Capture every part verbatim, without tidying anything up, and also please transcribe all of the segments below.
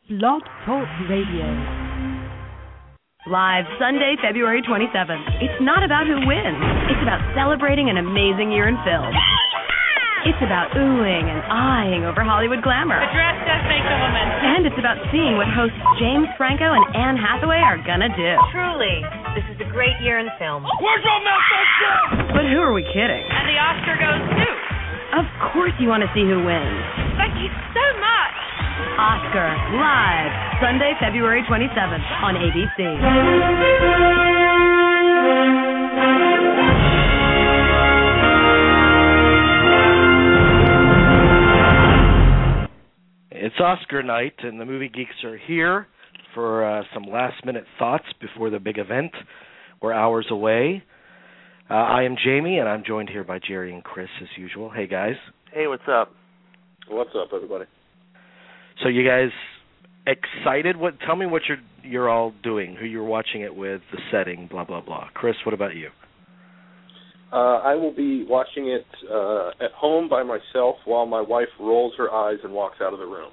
Blog Talk Radio. Live Sunday, February twenty-seventh. It's not about who wins. It's about celebrating an amazing year in film. It's about oohing and eyeing over Hollywood glamour. The dress does make the woman. And it's about seeing what hosts James Franco and Anne Hathaway are gonna do. Truly, this is a great year in film. Where's all that? But who are we kidding? And the Oscar goes to. Of course you want to see who wins. Thank you so much. Oscar, live, Sunday, February twenty-seventh on A B C. It's Oscar night, and the movie geeks are here for uh, some last-minute thoughts before the big event. We're hours away. Uh, I am Jamie, and I'm joined here by Jerry and Chris, as usual. Hey, guys. Hey, what's up? What's up, everybody? So you guys excited? What? Tell me what you're you're all doing, who you're watching it with, the setting, blah, blah, blah. Chris, what about you? Uh, I will be watching it uh, at home by myself while my wife rolls her eyes and walks out of the room.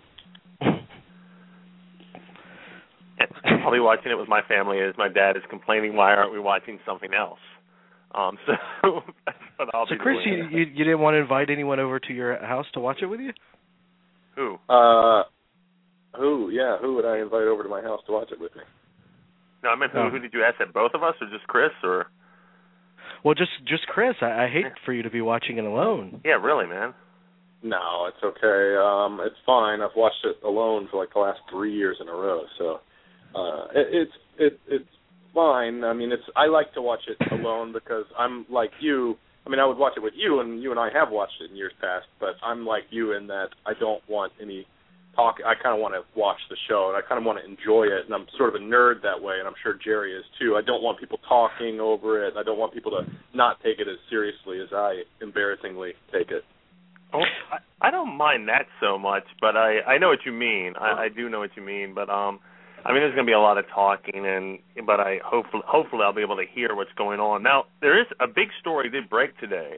I'll be watching it with my family as my dad is complaining, why aren't we watching something else? Um, so that's what I'll so be Chris, doing. you, you you didn't want to invite anyone over to your house to watch it with you? Who? Uh, who? Yeah, who would I invite over to my house to watch it with me? No, I meant who, Oh. who did you ask? That both of us or just Chris? Or Well, just just Chris. I, I hate for you to be watching it alone. yeah, really, man. No, it's okay. Um, it's fine. I've watched it alone for like the last three years in a row, so uh, it, it's it, it's fine. I mean, it's I like to watch it alone because I'm like you. I mean, I would watch it with you, and you and I have watched it in years past, but I'm like you in that I don't want any talk. I kind of want to watch the show, and I kind of want to enjoy it, and I'm sort of a nerd that way, and I'm sure Jerry is too. I don't want people talking over it. I don't want people to not take it as seriously as I embarrassingly take it. Oh, I, I don't mind that so much, but I, I know what you mean. I, I do know what you mean, but um, I mean, there's going to be a lot of talking, and but I hopefully hopefully I'll be able to hear what's going on. Now, there is a big story did break today,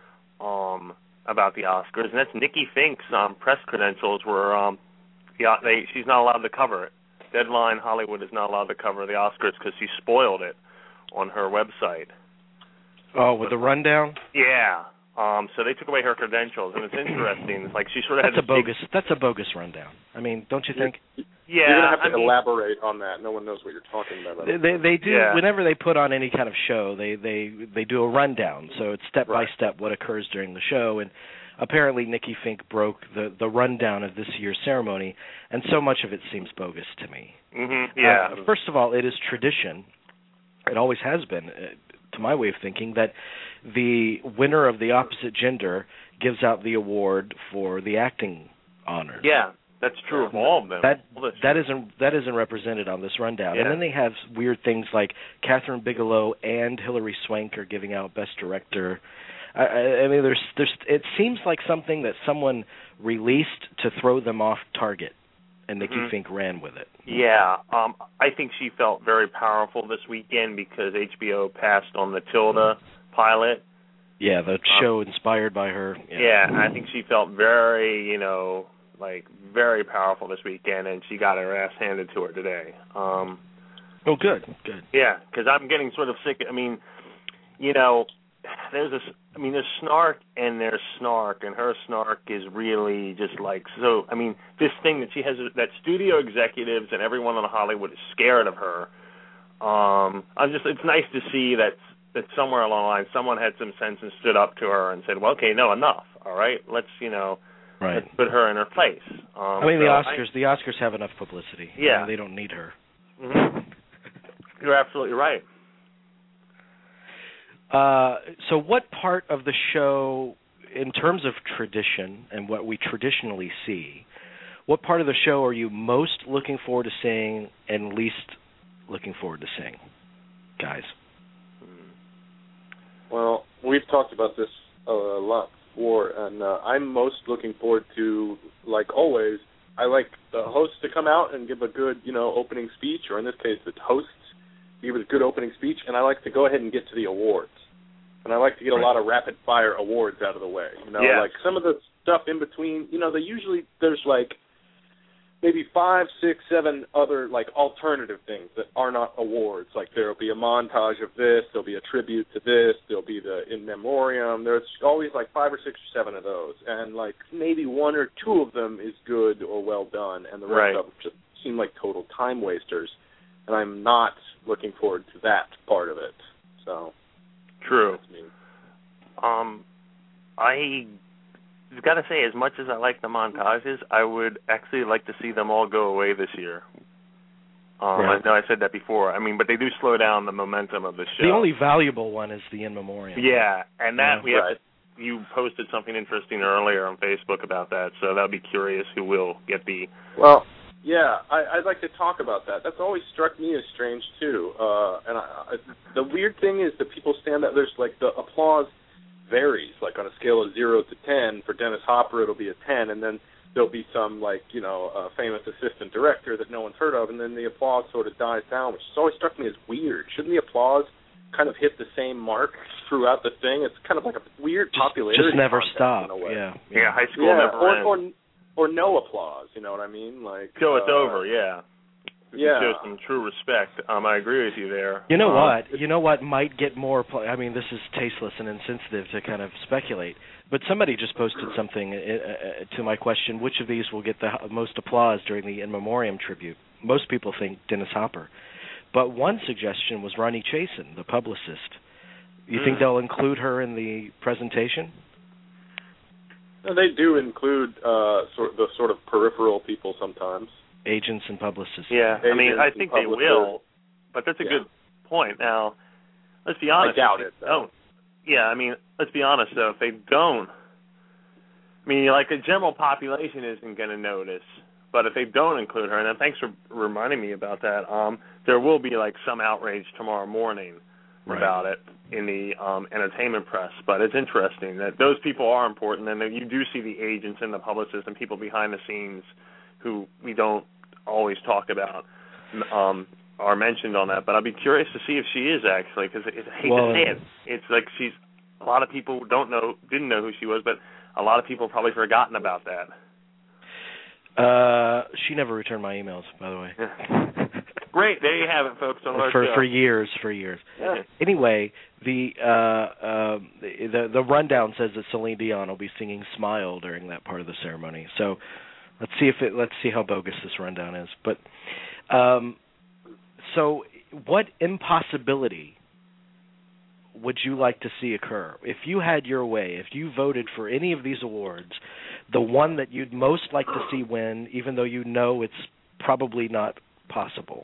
um, about the Oscars, and that's Nikki Fink's um, press credentials were um, yeah, they she's not allowed to cover it. Deadline Hollywood is not allowed to cover the Oscars because she spoiled it on her website. Oh, with the rundown? Yeah. Um, so they took away her credentials, and it's interesting. It's like she sort of That's had a this big- bogus. That's a bogus rundown. I mean, don't you think? Yeah, You're going to have to I mean, elaborate on that. No one knows what you're talking about. They they, they do Yeah. whenever they put on any kind of show, they they they do a rundown. So it's step Right. by step what occurs during the show, and apparently Nikki Fink broke the the rundown of this year's ceremony, and so much of it seems bogus to me. Mm-hmm, yeah. Uh, first of all, it is tradition. It always has been, uh, to my way of thinking, that the winner of the opposite gender gives out the award for the acting honors. Yeah, that's true of all of them. That All that's that true. isn't that isn't represented on this rundown. Yeah. And then they have weird things like Catherine Bigelow and Hilary Swank are giving out Best Director. I, I, I mean, there's there's it seems like something that someone released to throw them off target, and Nikki Mhm. Fink ran with it. Yeah, um, I think she felt very powerful this weekend because H B O passed on the Tilda pilot. Yeah, the Um, show inspired by her. Yeah. Yeah, I think she felt very, you know, like very powerful this weekend, and she got her ass handed to her today. Um, Oh, good, good. yeah, because I'm getting sort of sick. I mean, you know, there's this. I mean, there's snark and there's snark, and her snark is really just like so. I mean, this thing that she has that studio executives and everyone in Hollywood is scared of her. Um, I'm just. It's nice to see that that somewhere along the line someone had some sense and stood up to her and said, "Well, okay, no, enough. All right, let's you know, Right. let's put her in her place." Um, I mean, the so Oscars. the Oscars have enough publicity. I Yeah. mean, they don't need her. Mhm. You're absolutely right. Uh, so what part of the show, in terms of tradition and what we traditionally see, what part of the show are you most looking forward to seeing and least looking forward to seeing, guys? Well, we've talked about this a lot before, and uh, I'm most looking forward to, like always, I like the host to come out and give a good, you know, opening speech, or in this case, the hosts give a good opening speech, and I like to go ahead and get to the awards. And I like to get a lot of rapid-fire awards out of the way. You know, Yeah. like some of the stuff in between, you know, they usually, there's like, maybe five, six, seven other like alternative things that are not awards. Like there'll be a montage of this, there'll be a tribute to this, there'll be the in memoriam. There's always like five or six or seven of those, and like maybe one or two of them is good or well done, and the rest right. of them just seem like total time wasters. And I'm not looking forward to that part of it. So true. That's me. Um, I. I've got to say, as much as I like the montages, I would actually like to see them all go away this year. Um, yeah. I know I said that before. I mean, but they do slow down the momentum of the show. The only valuable one is the in memoriam. Yeah, and that yeah. we have. Right. To, you posted something interesting earlier on Facebook about that, so that would be curious who will get the. Well, yeah, I, I'd like to talk about that. That's always struck me as strange too. Uh, and I, I, the weird thing is that people stand up. There's like the applause varies, like on a scale of zero to ten. For Dennis Hopper, it'll be a ten, and then there'll be some like you know uh, famous assistant director that no one's heard of, and then the applause sort of dies down, which has always struck me as weird. Shouldn't the applause kind of hit the same mark throughout the thing? It's kind of like a weird just, popularity. Just never contest stop. In a way. Yeah, yeah, yeah. high school yeah, never or, ends. or or no applause. You know what I mean? Like So it's uh, over. Yeah. Yeah. Show some true respect. Um, I agree with you there. You know um, what? You know what might get more. Pl- I mean, this is tasteless and insensitive to kind of speculate. But somebody just posted something uh, to my question: which of these will get the most applause during the in memoriam tribute? Most people think Dennis Hopper, but one suggestion was Ronnie Chasen, the publicist. You mm. think they'll include her in the presentation? No, they do include uh, sort the sort of peripheral people sometimes. Agents and publicists. Yeah, I mean, I think they will, but that's a yeah. good point. Now, let's be honest. I doubt it, though. Don't. Yeah, I mean, let's be honest, though. If they don't, I mean, like, the general population isn't going to notice, but if they don't include her, and then thanks for reminding me about that, um, there will be, like, some outrage tomorrow morning right. about it in the um, entertainment press. But it's interesting that those people are important, and that you do see the agents and the publicists and people behind the scenes who we don't always talk about um, are mentioned on that. But I'd be curious to see if she is actually, because I hate well, to say it. It's like she's a lot of people don't know, didn't know who she was, but a lot of people have probably forgotten about that. Uh, she never returned my emails, by the way. Great, there you have it, folks. On our for show. for years, for years. Yeah. Anyway, the uh, uh, the the rundown says that Celine Dion will be singing "Smile" during that part of the ceremony. So. Let's see if it. Let's see how bogus this rundown is. But um, so, what impossibility would you like to see occur if you had your way? If you voted for any of these awards, the one that you'd most like to see win, even though you know it's probably not possible.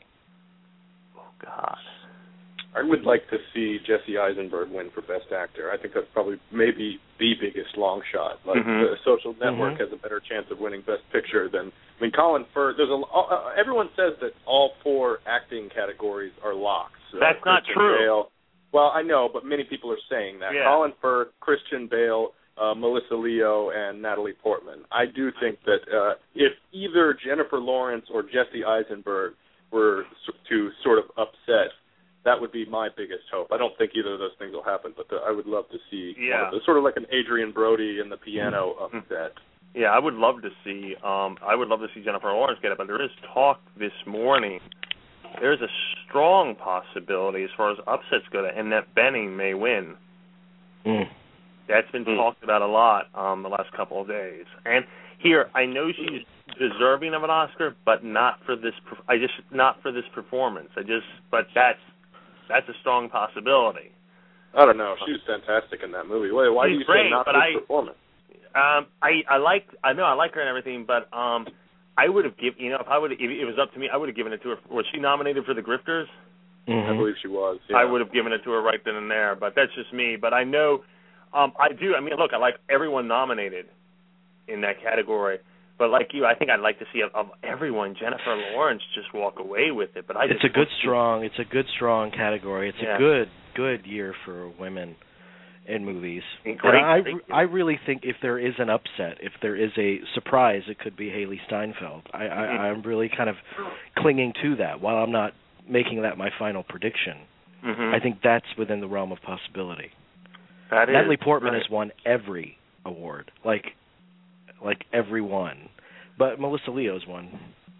Oh God. I would like to see Jesse Eisenberg win for Best Actor. I think that's probably maybe the biggest long shot. Like mm-hmm. the Social Network mm-hmm. has a better chance of winning Best Picture than I mean Colin Firth. There's a uh, everyone says that all four acting categories are locks. That's uh, not Christian true. Bale. Well, I know, but many people are saying that. Yeah. Colin Firth, Christian Bale, uh, Melissa Leo, and Natalie Portman. I do think that uh, if either Jennifer Lawrence or Jesse Eisenberg were to sort of upset, that would be my biggest hope. I don't think either of those things will happen, but the, I would love to see yeah. one of those, sort of like an Adrian Brody in the piano upset. Yeah, I would love to see. Um, I would love to see Jennifer Lawrence get it, but there is talk this morning. There's a strong possibility as far as upsets go that Annette Bening may win. Mm. That's been mm. talked about a lot um, the last couple of days. And here, I know she's deserving of an Oscar, but not for this. I just not for this performance. I just, but that's. That's a strong possibility. I don't know. She was fantastic in that movie. Wait, why She's do you great, say not but this I, performance? Um, I I like I know I like her and everything, but um, I would have given you know if I would if it was up to me, I would have given it to her. Was she nominated for The Grifters? Mm-hmm. I believe she was. Yeah. I would have given it to her right then and there, but that's just me. But I know, um, I do. I mean, look, I like everyone nominated in that category. But like you, I think I'd like to see of, of everyone Jennifer Lawrence just walk away with it. But I it's just a good strong. It's a good strong category. It's yeah. a good good year for women in movies. Great, and I great. I really think if there is an upset, if there is a surprise, it could be Haley Steinfeld. I, I I'm really kind of clinging to that. While I'm not making that my final prediction, mm-hmm. I think that's within the realm of possibility. That is, Natalie Portman right. has won every award, like like every one, but Melissa Leo's won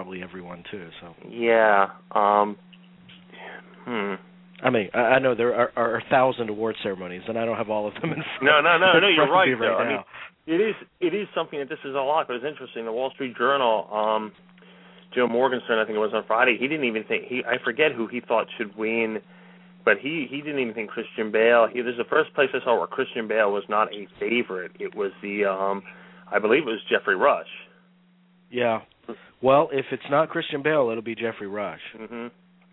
probably everyone too. So yeah. Um, hmm. I mean, I, I know there are, are a thousand award ceremonies, and I don't have all of them in front. No, no, no, no. You're right. right though. now. I mean, it is it is something that this is a lot, but it's interesting. The Wall Street Journal, um, Joe Morgenstern, I think it was on Friday. He didn't even think he. I forget who he thought should win, but he, he didn't even think Christian Bale. He, this is the first place I saw where Christian Bale was not a favorite. It was the, um, I believe it was Jeffrey Rush. Yeah. Well, if it's not Christian Bale, it'll be Jeffrey Rush. Mhm.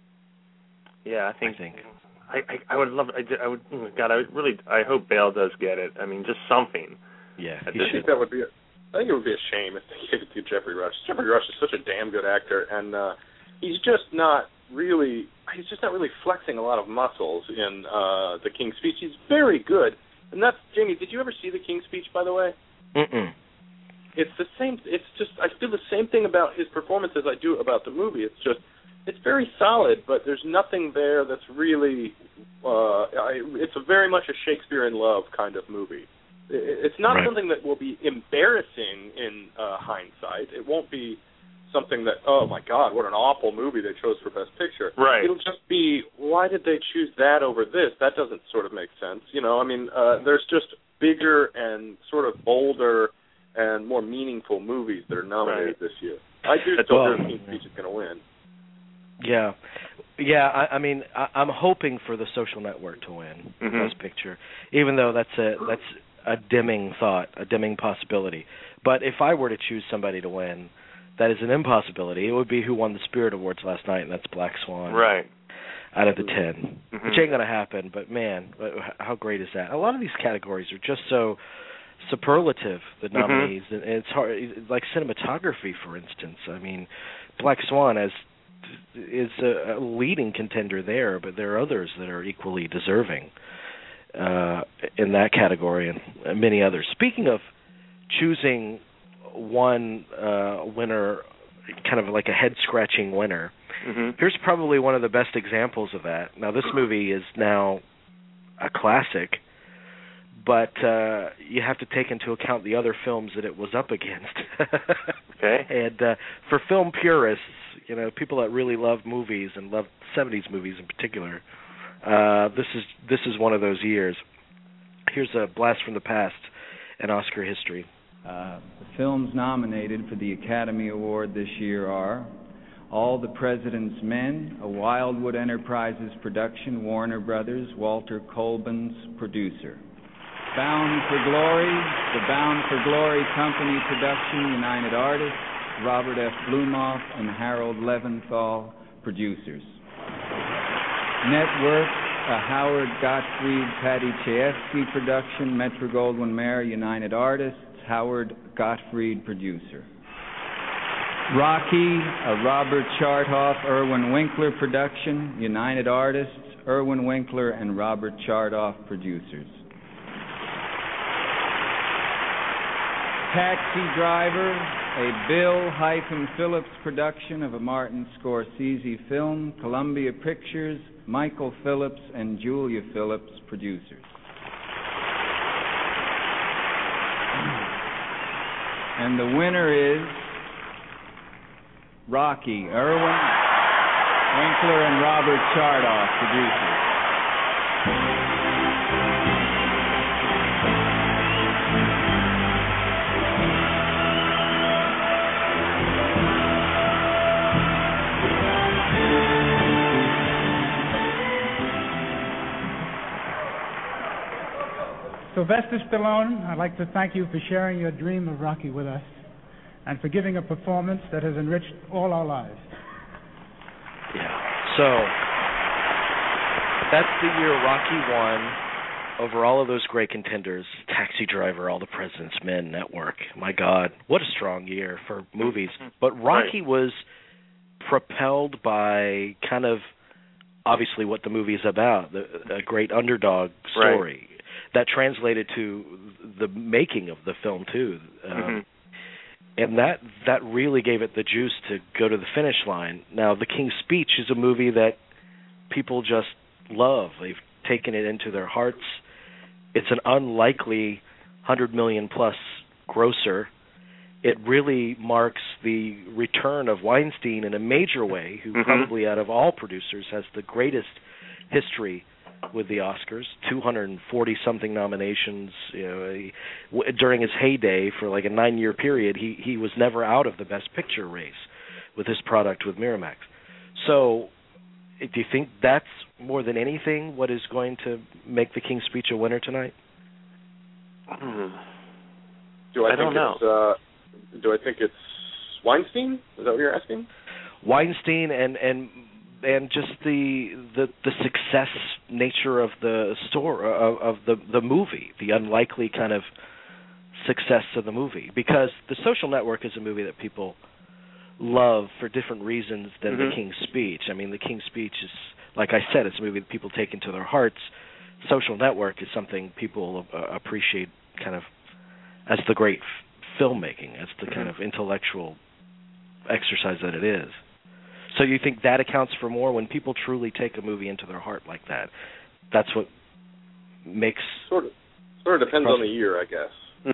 Yeah, I think. I think. I, I, I would love. I, I would. Oh God, I would really. I hope Bale does get it. I mean, just something. Yeah. I think that would be. A, I think it would be a shame if they gave it to Jeffrey Rush. Jeffrey Rush is such a damn good actor, and uh, he's just not really. He's just not really flexing a lot of muscles in uh, the King's Speech. He's very good, and that's Jamie. Did you ever see the King's Speech, by the way? Mm-mm. It's the same. It's just I feel the same thing about his performance as I do about the movie. It's just it's very solid, but there's nothing there that's really. Uh, I, it's a very much a Shakespeare in Love kind of movie. It, it's not right. something that will be embarrassing in uh, hindsight. It won't be something that oh my God, what an awful movie they chose for Best Picture. Right. It'll just be why did they choose that over this? That doesn't sort of make sense. You know, I mean, uh, there's just bigger and sort of bolder and more meaningful movies that are nominated right. this year. I do That's still well, think King's Speech is going to win. Yeah, yeah. I, I mean, I, I'm hoping for The Social Network to win mm-hmm. Best Picture, even though that's a that's a dimming thought, a dimming possibility. But if I were to choose somebody to win, that is an impossibility. It would be who won the Spirit Awards last night, and that's Black Swan. Right. Out of the ten, mm-hmm. which ain't going to happen. But man, how great is that? A lot of these categories are just so superlative, the nominees, mm-hmm. and it's hard. Like cinematography, for instance. I mean, Black Swan as is a, a leading contender there, but there are others that are equally deserving uh, in that category, and many others. Speaking of choosing one uh, winner, kind of like a head-scratching winner, mm-hmm. here's probably one of the best examples of that. Now, this movie is now a classic, but uh, you have to take into account the other films that it was up against. Okay. And uh, for film purists, you know, people that really love movies and love seventies movies in particular, uh, this is this is one of those years. Here's a blast from the past in Oscar history. Uh, the films nominated for the Academy Award this year are All the President's Men, a Wildwood Enterprises production, Warner Brothers, Walter Colbin's producer. Bound for Glory, the Bound for Glory Company production, United Artists, Robert F. Blumoff and Harold Leventhal, producers. Network, a Howard Gottfried Paddy Chayefsky production, Metro-Goldwyn-Mayer, United Artists, Howard Gottfried, producer. Rocky, a Robert Chartoff, Irwin Winkler production, United Artists, Irwin Winkler and Robert Chartoff, producers. Taxi Driver, a Bill Phillips production of a Martin Scorsese film, Columbia Pictures, Michael Phillips and Julia Phillips, producers. And the winner is Rocky, Irwin Winkler and Robert Chartoff, producers. Sylvester Stallone, I'd like to thank you for sharing your dream of Rocky with us and for giving a performance that has enriched all our lives. Yeah. So that's the year Rocky won over all of those great contenders. Taxi Driver, All the President's Men, Network. My God, what a strong year for movies. But Rocky right. was propelled by kind of obviously what the movie is about, the, a great underdog story. Right. That translated to the making of the film, too. Um, mm-hmm. And that that really gave it the juice to go to the finish line. Now, The King's Speech is a movie that people just love. They've taken it into their hearts. It's an unlikely one hundred million plus grosser, it really marks the return of Weinstein in a major way, who mm-hmm. probably out of all producers has the greatest history with the Oscars, two hundred forty-something nominations. You know, he, w- during his heyday, for like a nine-year period, he, he was never out of the Best Picture race with his product with Miramax. So do you think that's, more than anything, what is going to make The King's Speech a winner tonight? Hmm. Do I, I think don't know. It's, uh, do I think it's Weinstein? Is that what you're asking? Weinstein and and and just the the, the success nature of the store of, of the the movie, the unlikely kind of success of the movie, because The Social Network is a movie that people love for different reasons than mm-hmm. The King's Speech. I mean, The King's Speech is, like I said, it's a movie that people take into their hearts. Social Network is something people uh, appreciate kind of as the great f- filmmaking, as the kind of intellectual exercise that it is. So you think that accounts for more when people truly take a movie into their heart like that? That's what makes... Sort of, sort of depends on the year, I guess.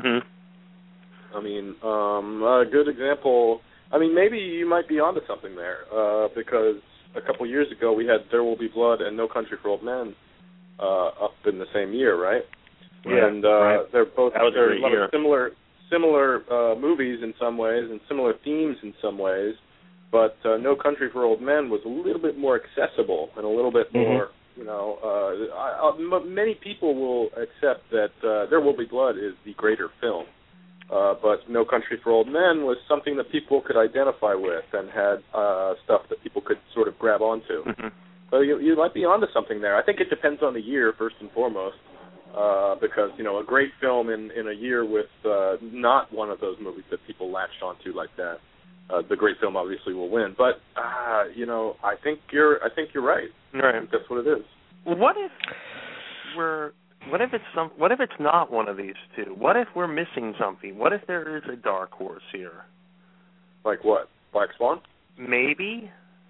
Mm-hmm. I mean, um, a good example... I mean, maybe you might be onto something there, uh, because a couple years ago we had There Will Be Blood and No Country for Old Men uh, up in the same year, right? Yeah, and uh, right. they're both that was they're a a lot year. of similar similar uh, movies in some ways and similar themes in some ways, but uh, No Country for Old Men was a little bit more accessible and a little bit mm-hmm. more, you know, uh, I, I, m- many people will accept that uh, There Will Be Blood is the greater film, uh, but No Country for Old Men was something that people could identify with and had uh, stuff that people could sort of grab onto. Mm-hmm. So you, you might be onto something there. I think it depends on the year, first and foremost. Uh, because, you know, a great film in, in a year with uh, not one of those movies that people latched onto like that, uh, the great film obviously will win. But, uh, you know, I think you're I think you're right. Right. I think that's what it is. What if we're what if it's some what if it's not one of these two? What if we're missing something? What if there is a dark horse here? Like what? Black Swan? Maybe.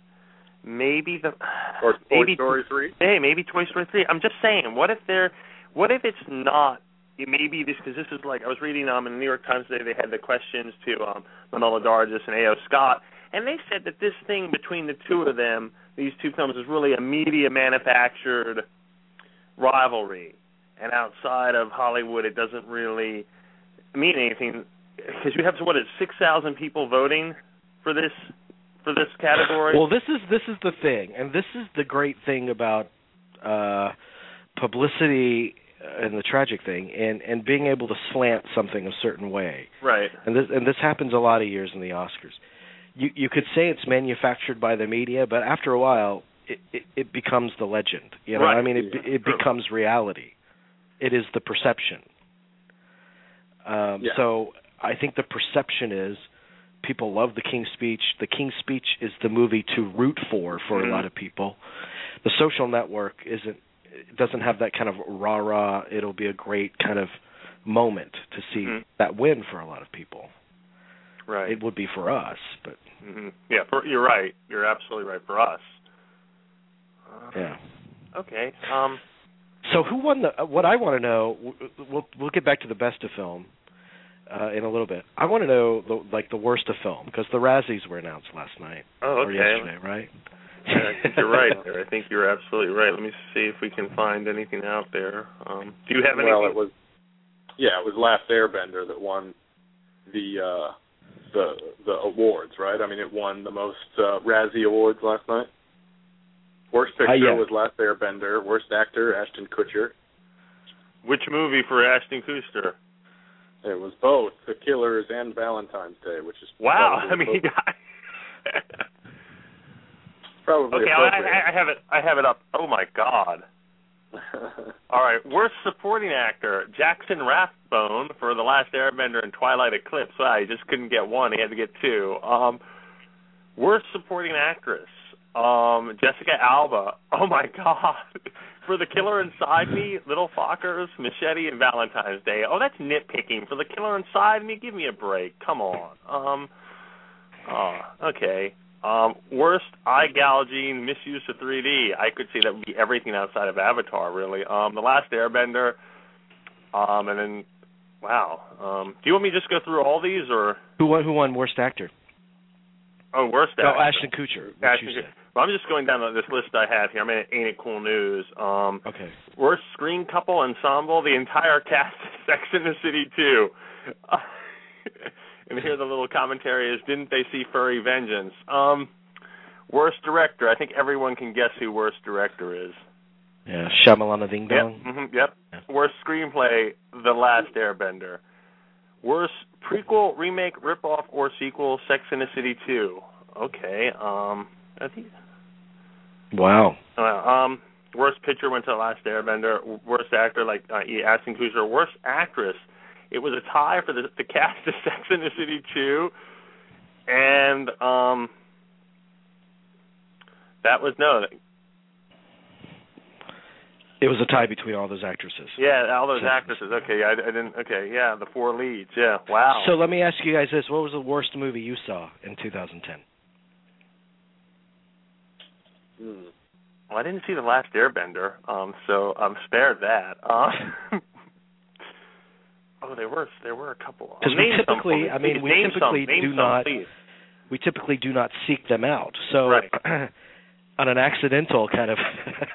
Maybe the or maybe, Toy Story three? Hey, maybe Toy Story three. I'm just saying, what if there What if it's not? Maybe this, because this is like I was reading um in the New York Times today. They had the questions to um, Manohla Dargis and A O Scott, and they said that this thing between the two of them, these two films, is really a media manufactured rivalry, and outside of Hollywood, it doesn't really mean anything. Because you have what is six thousand people voting for this for this category. Well, this is this is the thing, and this is the great thing about uh, publicity. And the tragic thing, and, and being able to slant something a certain way, right? And this and this happens a lot of years in the Oscars. You you could say it's manufactured by the media, but after a while, it, it, it becomes the legend. You know, right. I mean, it it becomes reality. It is the perception. Um, yeah. So I think the perception is people love The King's Speech. The King's Speech is the movie to root for for mm-hmm. a lot of people. The Social Network isn't. It doesn't have that kind of rah-rah, it'll be a great kind of moment to see mm-hmm. that win for a lot of people. Right. It would be for us, but... Mm-hmm. Yeah, for, you're right. You're absolutely right for us. Uh, yeah. Okay. Um, so who won the... What I want to know... We'll, we'll get back to the best of film uh, in a little bit. I want to know, the, like, the worst of film, because the Razzies were announced last night. Oh, okay. Or yesterday, right? Yeah, I think you're right there. I think you're absolutely right. Let me see if we can find anything out there. Um, do you have anything? Well, it was, yeah, it was Last Airbender that won the uh, the the awards, right? I mean, it won the most uh, Razzie awards last night. Worst picture uh, yeah. was Last Airbender. Worst actor, Ashton Kutcher. Which movie for Ashton Kutcher? It was both The Killers and Valentine's Day, which is wow. I mean, probably okay. I, I have it. I have it up. Oh my God! All right. Worst supporting actor: Jackson Rathbone for The Last Airbender and Twilight Eclipse. Wow, he just couldn't get one. He had to get two. Um, worst supporting actress: um, Jessica Alba. Oh my God! For The Killer Inside Me, Little Fockers, Machete, and Valentine's Day. Oh, that's nitpicking. For The Killer Inside Me, give me a break. Come on. Um. Oh, okay. Um, worst eye gouging, misuse of three D. I could see that would be everything outside of Avatar, really. Um, The Last Airbender, um, and then Wow. Um, do you want me to just go through all these, or who won? Who won Worst Actor? Oh, Worst Actor. Oh, Ashton Kutcher. Ashton Kutcher. Well, I'm just going down this list I have here. I'm at Ain't It Cool News. Um, okay. Worst Screen Couple Ensemble. The entire cast of Sex and the City two. Uh, and here the little commentary is, didn't they see Furry Vengeance? Um, worst Director. I think everyone can guess who Worst Director is. Yeah, Shyamalana Ding Dong. Yep. Mm-hmm, yep. Yeah. Worst Screenplay, The Last Airbender. Worst Prequel, Remake, Ripoff, or Sequel, Sex and the City two. Okay. Um, I think. Wow. Uh, um, worst Picture went to The Last Airbender. Worst Actor, like uh, Ashton Kutcher. Worst Actress. It was a tie for the, the cast of Sex and the City two, and um, that was no. It was a tie between all those actresses. Yeah, all those so. actresses. Okay, I, I didn't. Okay, yeah, the four leads. Yeah, wow. So let me ask you guys this: what was the worst movie you saw in two thousand ten? Hmm. Well, I didn't see The Last Airbender, um, so I'm spared that. Uh, oh, there were there were a couple. Because we typically, I mean, we name typically some, do some, not. please. We typically do not seek them out. So, right. on an accidental kind of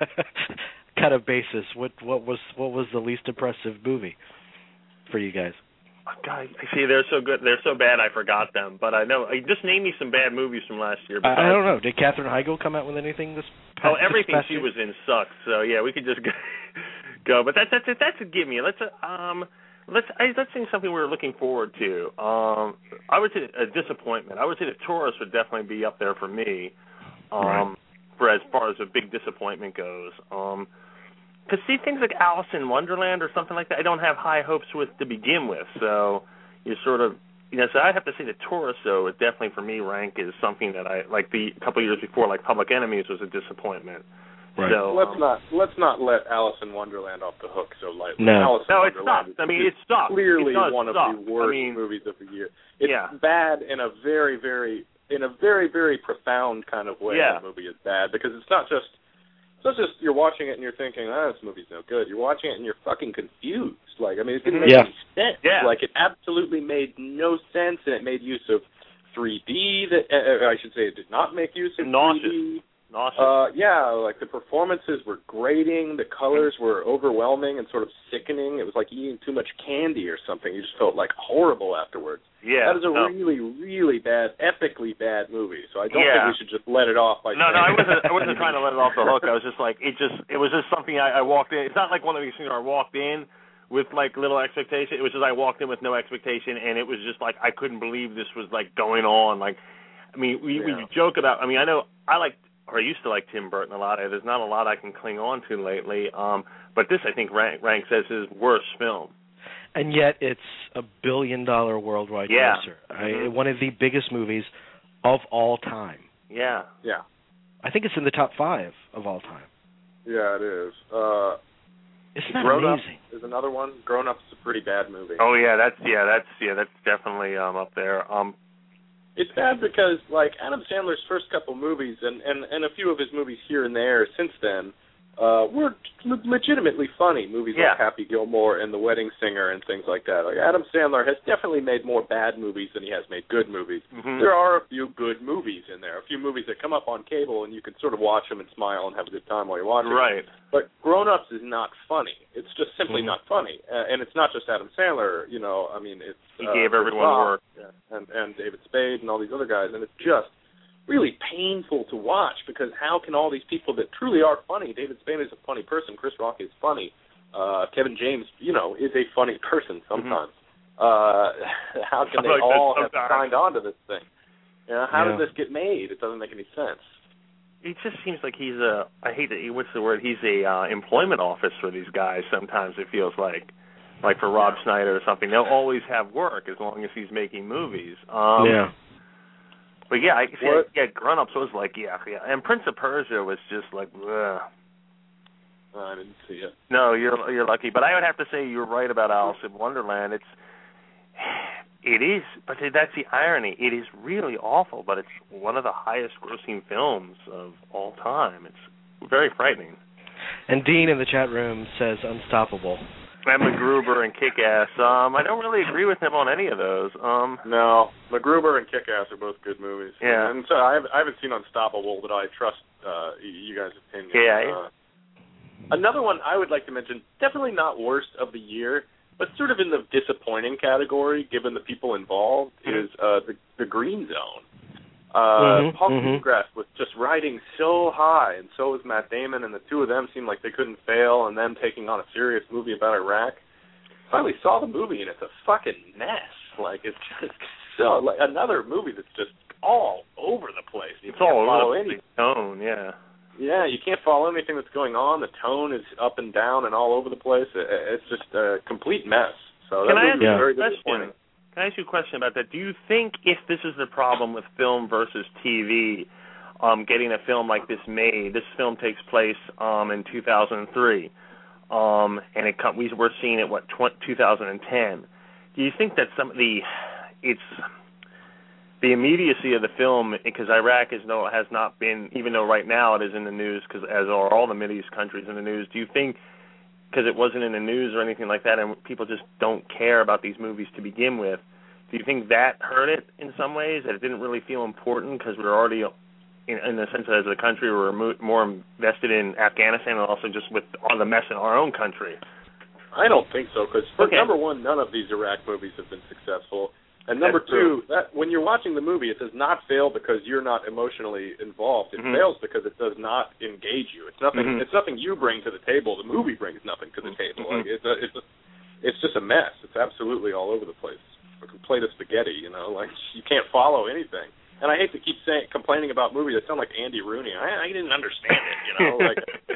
kind of basis, what what was what was the least impressive movie for you guys? God, I see they're so good. They're so bad I forgot them. But I know. Just name me some bad movies from last year. I, I don't know. Did Katherine Heigl come out with anything this past Oh, everything this past she year? was in sucked. So yeah, we could just go. go. But that's that's a, that's a give me. Let's uh, um let's I, let's think something we were looking forward to. Um, I would say a disappointment. I would say The Tourist would definitely be up there for me. Um, right. For as far as a big disappointment goes. Um. Because see, things like Alice in Wonderland or something like that, I don't have high hopes with to begin with. So you sort of, you know, so I have to say The Tourist, though, it definitely for me rank is something that I, like the couple of years before, like Public Enemies was a disappointment. Right. So let's um, not let's not let Alice in Wonderland off the hook so lightly. No, Alice no, in it Wonderland sucks. I mean, it sucks. Clearly it does one suck. of the worst I mean, movies of the year. It's yeah. bad in a very, very in a very, very profound kind of way. Yeah. The movie is bad because it's not just it's not just you're watching it and you're thinking, oh, this movie's no good. You're watching it and you're fucking confused. Like, I mean, it didn't make yeah. any sense. Yeah. Like, it absolutely made no sense, and it made use of three D. That uh, I should say, it did not make use of Nauseous. three D. Nauseous. Uh, yeah, like the performances were grating, the colors were overwhelming and sort of sickening. It was like eating too much candy or something. You just felt like horrible afterwards. Yeah. That is a no. really, really bad, epically bad movie. So I don't Yeah. think we should just let it off by No, saying no, I wasn't. I wasn't trying to let it off the hook. I was just like, it just, it was just something I, I walked in. It's not like one of these things where I walked in with like little expectation. It was just I walked in with no expectation, and it was just like I couldn't believe this was like going on. Like, I mean, we Yeah. we joke about. I mean, I know I like. Or I used to like Tim Burton a lot. There's not a lot I can cling on to lately. Um, but this, I think, rank, ranks as his worst film. And yet it's a billion-dollar worldwide Yeah. grosser. Mm-hmm. I, one of the biggest movies of all time. Yeah. Yeah. I think it's in the top five of all time. Yeah, it is. Uh, Isn't that Grown amazing? Up is another one. Grown Up is a pretty bad movie. Oh yeah, that's yeah, that's yeah, that's definitely um, up there. Um, It's bad because, like, Adam Sandler's first couple movies and, and, and a few of his movies here and there since then uh, were le- legitimately funny. Movies Yeah. like Happy Gilmore and The Wedding Singer and things like that. Like, Adam Sandler has definitely made more bad movies than he has made good movies. mm-hmm. There are a few good movies in there, a few movies that come up on cable and you can sort of watch them and smile and have a good time while you're watching Right. them. But Grown Ups is not funny. It's just simply Mhm. not funny. Uh, and it's not just Adam Sandler, you know, I mean, it's He uh, gave Chris everyone Rock work. and, and David Spade and all these other guys, and it's just really painful to watch because how can all these people that truly are funny, David Spade is a funny person, Chris Rock is funny, uh, Kevin James, you know, is a funny person sometimes. Mm-hmm. Uh, how can they Like all that have sometimes. signed on to this thing? You know, how Yeah. did this get made? It doesn't make any sense. It just seems like he's a. I hate that. What's the word? He's a uh, employment office for these guys. Sometimes it feels like, like for Rob Schneider or something. They'll always have work as long as he's making movies. Um, yeah. But yeah, I see, What? yeah, Grown Ups was like yeah, yeah, and Prince of Persia was just like, ugh. I didn't see it. No, you're you're lucky. But I would have to say you're right about Alice in Wonderland. It's it is, but that's the irony. It is really awful, but it's one of the highest grossing films of all time. It's very frightening. And Dean in the chat room says Unstoppable. And MacGruber and Kick-Ass. Um, I don't really agree with him on any of those. Um, no, MacGruber and Kick-Ass are both good movies. Yeah. And so I haven't, I haven't seen Unstoppable, but I trust uh, you guys' opinion. Yeah. yeah. Uh, another one I would like to mention, definitely not worst of the year, but sort of in the disappointing category, given the people involved, mm-hmm. is uh, the, the Green Zone. Uh, mm-hmm, Paul mm-hmm. Greengrass was just riding so high, and so was Matt Damon, and the two of them seemed like they couldn't fail, and them taking on a serious movie about Iraq. Finally saw the movie, and it's a fucking mess. Like, it's just so, like, another movie that's just all over the place. You it's can't all follow over any the tone, yeah. Yeah, you can't follow anything that's going on. The tone is up and down and all over the place. It, it's just a complete mess. So Can that I ask movie you is very a question? disappointing. Can I ask you a question about that? Do you think if this is the problem with film versus T V, um, getting a film like this made, this film takes place um, in two thousand three, um, and it come, we, we're seeing it, what, two thousand ten. Do you think that some of the, it's, the immediacy of the film, because Iraq is no, has not been, even though right now it is in the news, because as are all the Mideast countries in the news, do you think, because it wasn't in the news or anything like that, and people just don't care about these movies to begin with, do you think that hurt it in some ways, that it didn't really feel important because we were already, in, in the sense that as a country, we were more invested in Afghanistan and also just with all the mess in our own country? I don't think so, because okay. number one, none of these Iraq movies have been successful. And number That's two, true. that when you're watching the movie, it does not fail because you're not emotionally involved. It mm-hmm. fails because it does not engage you. It's nothing. Mm-hmm. It's nothing you bring to the table. The movie brings nothing to the table. Mm-hmm. Like it's a, it's a, it's just a mess. It's absolutely all over the place. It's a plate of spaghetti. You know, like you can't follow anything. And I hate to keep saying complaining about movies that sound like Andy Rooney. I, I didn't understand it. You know, like,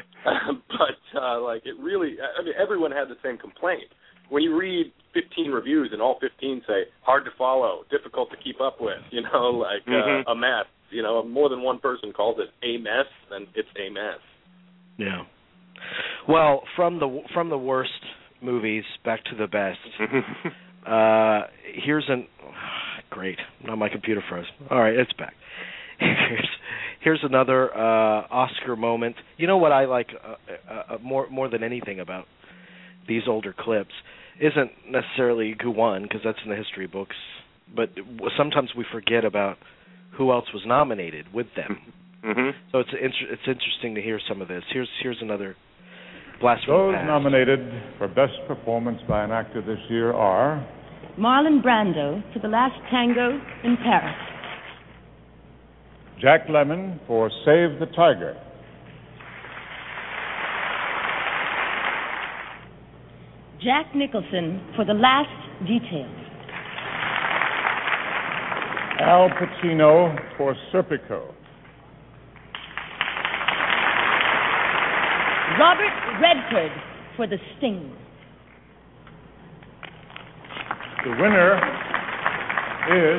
but uh, like it really. I mean, everyone had the same complaint. When you read fifteen reviews and all fifteen say hard to follow, difficult to keep up with, you know, like mm-hmm. uh, a mess, you know, more than one person calls it a mess, then it's a mess. Yeah. Well, from the from the worst movies back to the best. uh, here's an oh, great. Now my computer froze. All right, it's back. Here's here's another uh, Oscar moment. You know what I like uh, uh, more more than anything about these older clips isn't necessarily who won, because that's in the history books, but sometimes we forget about who else was nominated with them. Mm-hmm. So it's inter- it's interesting to hear some of this. Here's here's another blast from Those the past. nominated for Best Performance by an Actor this year are Marlon Brando for The Last Tango in Paris. Jack Lemmon for Save the Tiger. Jack Nicholson for The Last Detail. Al Pacino for Serpico. Robert Redford for The Sting. The winner is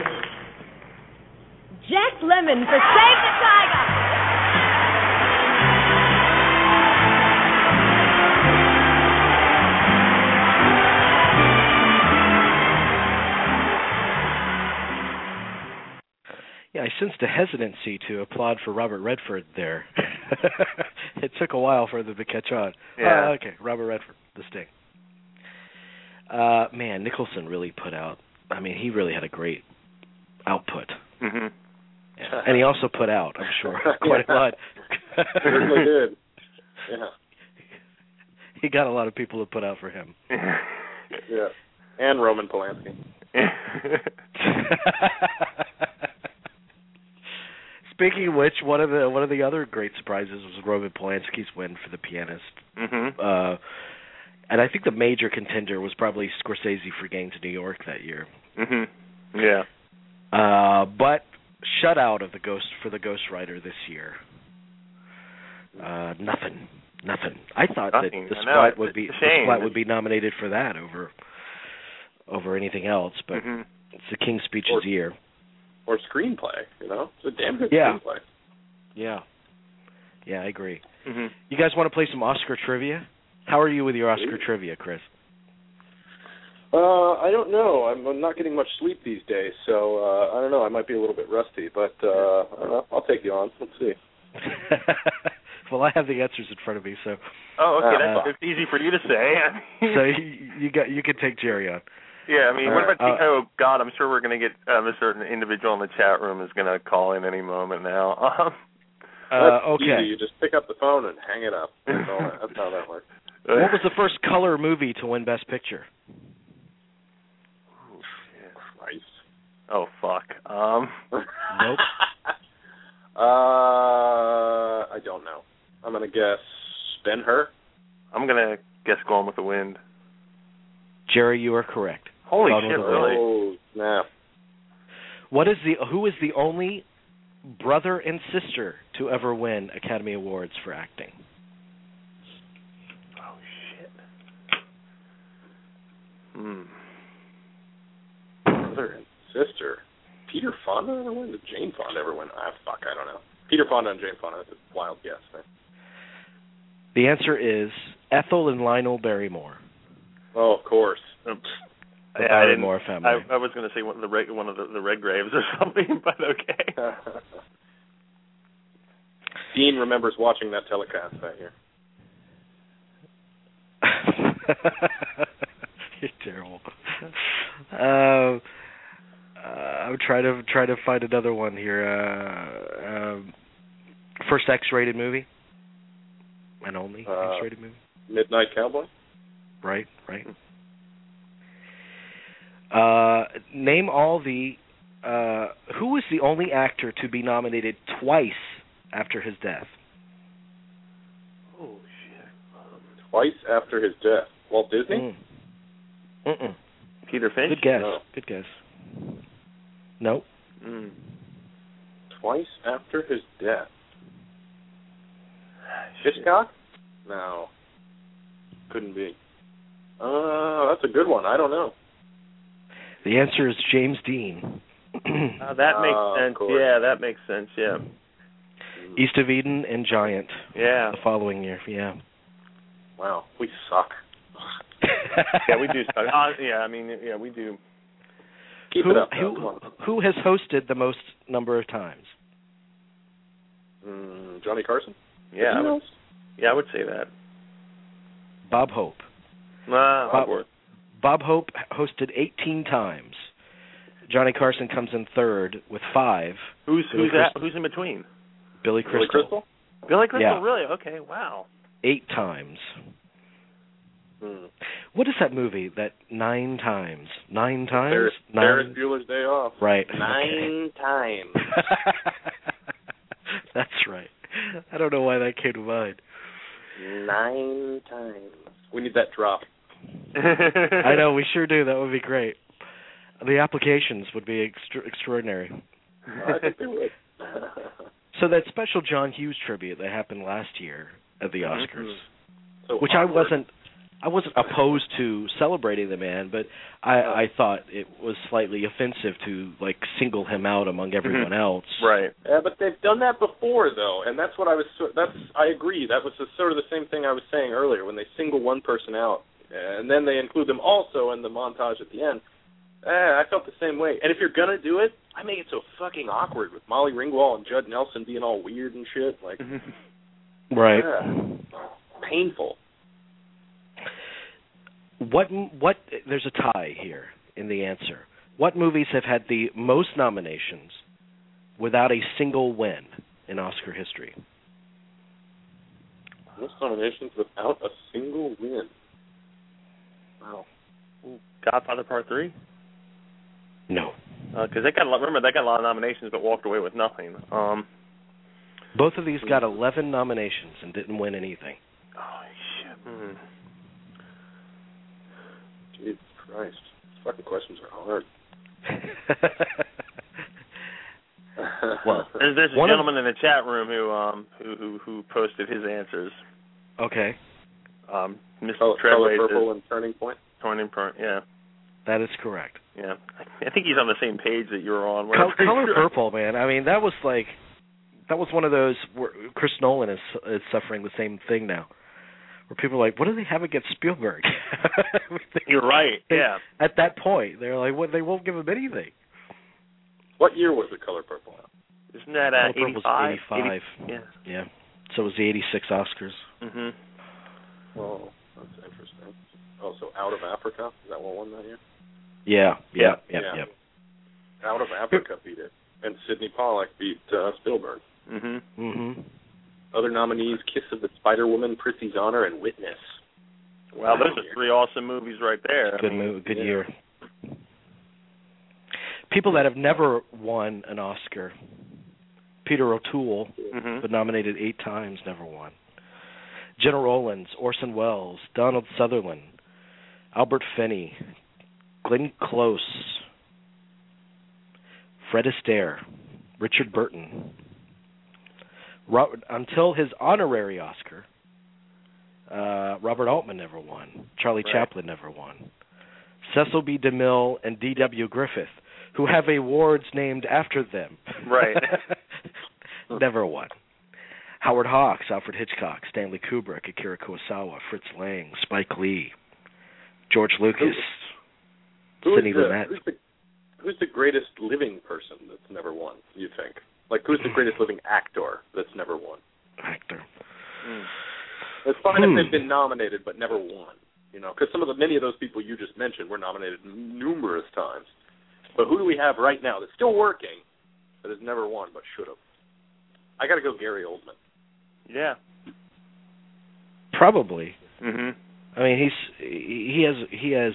Jack Lemmon for Save the Tiger. Yeah, I sensed a hesitancy to applaud for Robert Redford there. It took a while for them to catch on. Yeah. Uh, okay, Robert Redford, The Sting. Uh, man, Nicholson really put out, I mean, he really had a great output. Mm-hmm. Yeah. And he also put out, I'm sure, quite a lot. He really did. Yeah. He got a lot of people to put out for him. Yeah. And Roman Polanski. Speaking of which, one of the one of the other great surprises was Roman Polanski's win for The Pianist. Mm-hmm. Uh, and I think the major contender was probably Scorsese for Gangs of New York that year. Mm-hmm. Yeah. Uh, but shutout of the Ghost for the Ghost Rider this year. Uh, nothing, nothing. I thought Nothing. that the I know. Splat would be It's a the shame. Splat would be nominated for that over over anything else. But mm-hmm. it's the King's Speech's Or- year. Or screenplay, you know? It's a damn good Yeah. screenplay. Yeah. Yeah, I agree. Mm-hmm. You guys want to play some Oscar trivia? How are you with your Oscar trivia, Chris? Uh, I don't know. I'm, I'm not getting much sleep these days, so uh, I don't know. I might be a little bit rusty, but uh, I don't know. I'll take you on. Let's see. Well, I have the answers in front of me, so. Oh, okay. Uh, That's it's easy for you to say. So you, you got you can take Jerry on. Yeah, I mean, what about? Uh, the, oh God, I'm sure we're going to get um, a certain individual in the chat room is going to call in any moment now. Um, uh, that's okay. easy. You just pick up the phone and hang it up. That's, all that, that's how that works. What was the first color movie to win Best Picture? Oh, shit. Christ. Oh fuck. Um. Nope. uh, I don't know. I'm gonna guess Ben-Hur. I'm gonna guess Gone with the Wind. Jerry, you are correct. Holy Gone shit! with the Wind. Really? Oh snap! What is the who is the only brother and sister to ever win Academy Awards for acting? Oh shit. Hmm. Brother and sister. Peter Fonda ever win? Did Jane Fonda ever win? Ah, fuck, I don't know. Peter Fonda and Jane Fonda. That's a wild guess, man. The answer is Ethel and Lionel Barrymore. Oh, of course. Oops. The Yeah, I didn't- Barrymore family. I, I was going to say one of the Red, one of the, the Redgraves or something, but okay. Dean remembers watching that telecast that year. You're terrible. Uh, uh, I'm trying to try to find another one here. Uh, um, first X-rated movie, and only Uh, X-rated movie. Midnight Cowboy? Right, right. Uh, name all the. Uh, who was the only actor to be nominated twice after his death? Oh shit. Um, Twice after his death. Walt Disney? Mm. Mm-mm. Peter Finch? Good guess. No. Good guess. Nope. Mm. Twice after his death. Hitchcock? No. Couldn't be. Uh, that's a good one. I don't know. The answer is James Dean. Uh, that makes Oh, of sense. course. Yeah, that makes sense. Yeah. East of Eden and Giant. Yeah. The following year, yeah. Wow, we suck. Yeah, we do. Uh, yeah, I mean, yeah, we do. Keep who, it up. who, Come on. who has hosted the most number of times? Mm, Johnny Carson? Yeah, I Who would, knows? yeah, I would say that. Bob Hope. Nah, Bob, Bob, Bob Hope hosted eighteen times. Johnny Carson comes in third with five. who's Billy who's Crystal. that? Who's in between? Billy Crystal. Billy Crystal? Billy Crystal. Yeah. Really? Okay. Wow. Eight times. Hmm. What is that movie? That nine times? Nine times? Ferris, nine. Ferris Bueller's Day Off. Right. Nine Okay. times. That's right. I don't know why that came to mind. Nine times. We need that drop. I know, we sure do. That would be great. The applications would be extra- extraordinary. I think they would. So that special John Hughes tribute that happened last year at the Oscars, Mm-hmm. So which awkward. I wasn't, I wasn't opposed to celebrating the man, but I, Oh. I thought it was slightly offensive to like single him out among everyone else. Right. Yeah, but they've done that before, though, and that's what I was. That's I agree. That was the, sort of the same thing I was saying earlier when they single one person out, and then they include them also in the montage at the end. Eh, I felt the same way. And if you're gonna do it, I make it so fucking awkward with Molly Ringwald and Judd Nelson being all weird and shit. Like, Right. yeah, painful. What what? There's a tie here in the answer. What movies have had the most nominations without a single win in Oscar history? Most nominations without a single win. Wow. Godfather Part Three. No. Because uh, they got a lot, remember they got a lot of nominations but walked away with nothing. Um. Both of these got eleven nominations and didn't win anything. Oh shit. Mm. Jesus Christ. These fucking questions are hard. Well, There's, there's a one of- gentleman in the chat room who um who who, who posted his answers. Okay, Um, Mister Color, color Treadway purple says and turning point. Turning Point. Yeah, that is correct. yeah. I think he's on the same page that you're on. Col- We're Color sure. Purple, man. I mean, that was like, that was one of those where Chris Nolan is is suffering the same thing now, where people are like, what do they have against Spielberg? You're right. Yeah. At that point, they're like, well, they won't give him anything. What year was the color purple out? Isn't that uh, Color Purple's eighty-five? eighty-five. eighty, yeah. Yeah, So it was the eighty-six Oscars. Mhm. Oh, that's interesting. Oh, so Out of Africa? Is that what won that year? Yeah, yeah, yeah, yeah. yeah. Out of Africa beat it. And Sidney Pollack beat uh, Spielberg. Mhm. Mhm. Other nominees, Kiss of the Spider-Woman, Prizzi's Honor, and Witness. Well, those are three awesome movies right there. Good I mean, move, good yeah. year. People that have never won an Oscar. Peter O'Toole, Mhm. but nominated eight times, never won. Jenna Rollins, Orson Welles, Donald Sutherland, Albert Finney, Glenn Close, Fred Astaire, Richard Burton. Robert, until his honorary Oscar, uh, Robert Altman never won. Charlie Right. Chaplin never won. Cecil B. DeMille and D W Griffith, who have awards named after them. Right. Never won. Howard Hawks, Alfred Hitchcock, Stanley Kubrick, Akira Kurosawa, Fritz Lang, Spike Lee, George Lucas, Who's Sidney the, Lumet. who's, the, who's the greatest living person that's never won, you think? Like, who's the greatest living actor that's never won? Actor. Mm. It's fine Hmm. if they've been nominated but never won, you know, because some of the many of those people you just mentioned were nominated numerous times. But who do we have right now that's still working that has never won but should have? I got to go Gary Oldman. Yeah. Probably. Mhm. I mean, he's he has he has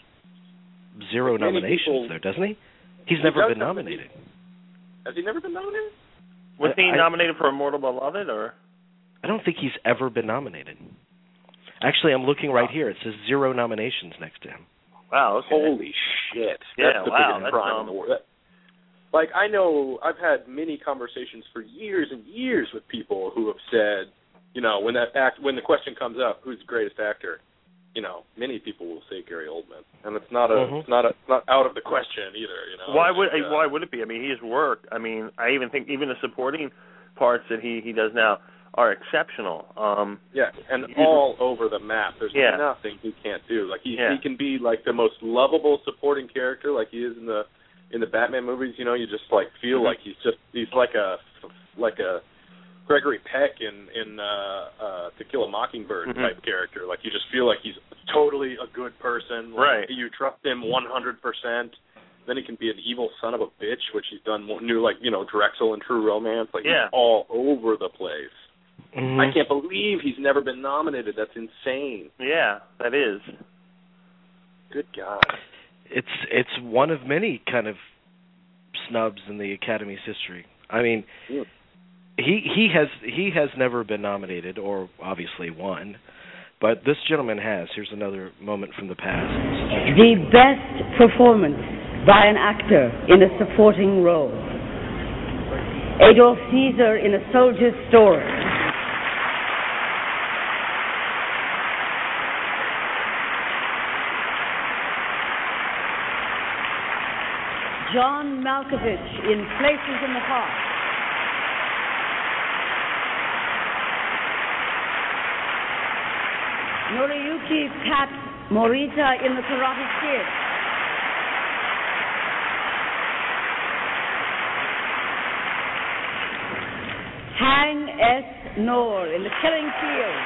zero Like many nominations people- there, doesn't he? He's He never does been have nominated. Has he never been nominated? Was he I- I- nominated for Immortal Beloved, or? I don't think he's ever been nominated. Actually, I'm looking right here. It says zero nominations next to him. Wow. Okay. Holy shit! Yeah, That's the wow, biggest that's, crime um, in the world. That- Like, I know I've had many conversations for years and years with people who have said, you know, when that act, when the question comes up, who's the greatest actor? You know, many people will say Gary Oldman, and it's not a, Mhm. it's not a, it's not out of the question either. You know, Why It's would just, uh, why would it be? I mean, his work. I mean, I even think even the supporting parts that he he does now are exceptional. Um, Yeah, and He's- all over the map. There's Yeah. nothing he can't do. Like he Yeah. he can be like the most lovable supporting character, like he is in the in the Batman movies. You know, you just like feel Mhm. like he's just he's like a like a Gregory Peck in in uh, uh, To Kill a Mockingbird Mhm. type character. Like you just feel like he's totally a good person. Like, Right. You trust him one hundred percent. Then he can be an evil son of a bitch, which he's done more, new like you know Drexel in True Romance. Like Yeah. he's all over the place. Mhm. I can't believe he's never been nominated. That's insane. yeah, that is. Good God. It's it's one of many kind of snubs in the Academy's history. I mean, Yeah. he he has he has never been nominated or obviously won, but this gentleman has. Here's another moment from the past. The best performance by an actor in a supporting role. Adolf Caesar in A Soldier's Story. John Malkovich in Places in the Park. Noriyuki Pat Morita in The Karate Kid. Hang S. Noor in The Killing Field.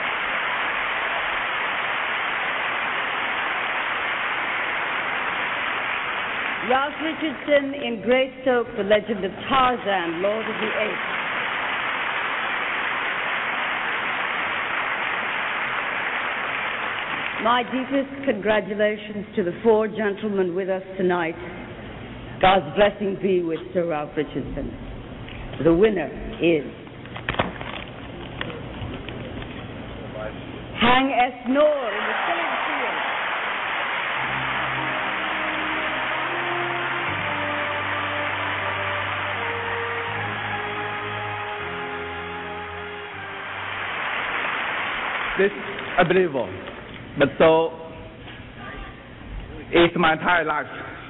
Ralph Richardson in Greystoke, The Legend of Tarzan, Lord of the Apes. My deepest congratulations to the four gentlemen with us tonight. God's blessing be with Sir Ralph Richardson. The winner is Hang S. Noor in The Killing Field. This is unbelievable, but so it's my entire life.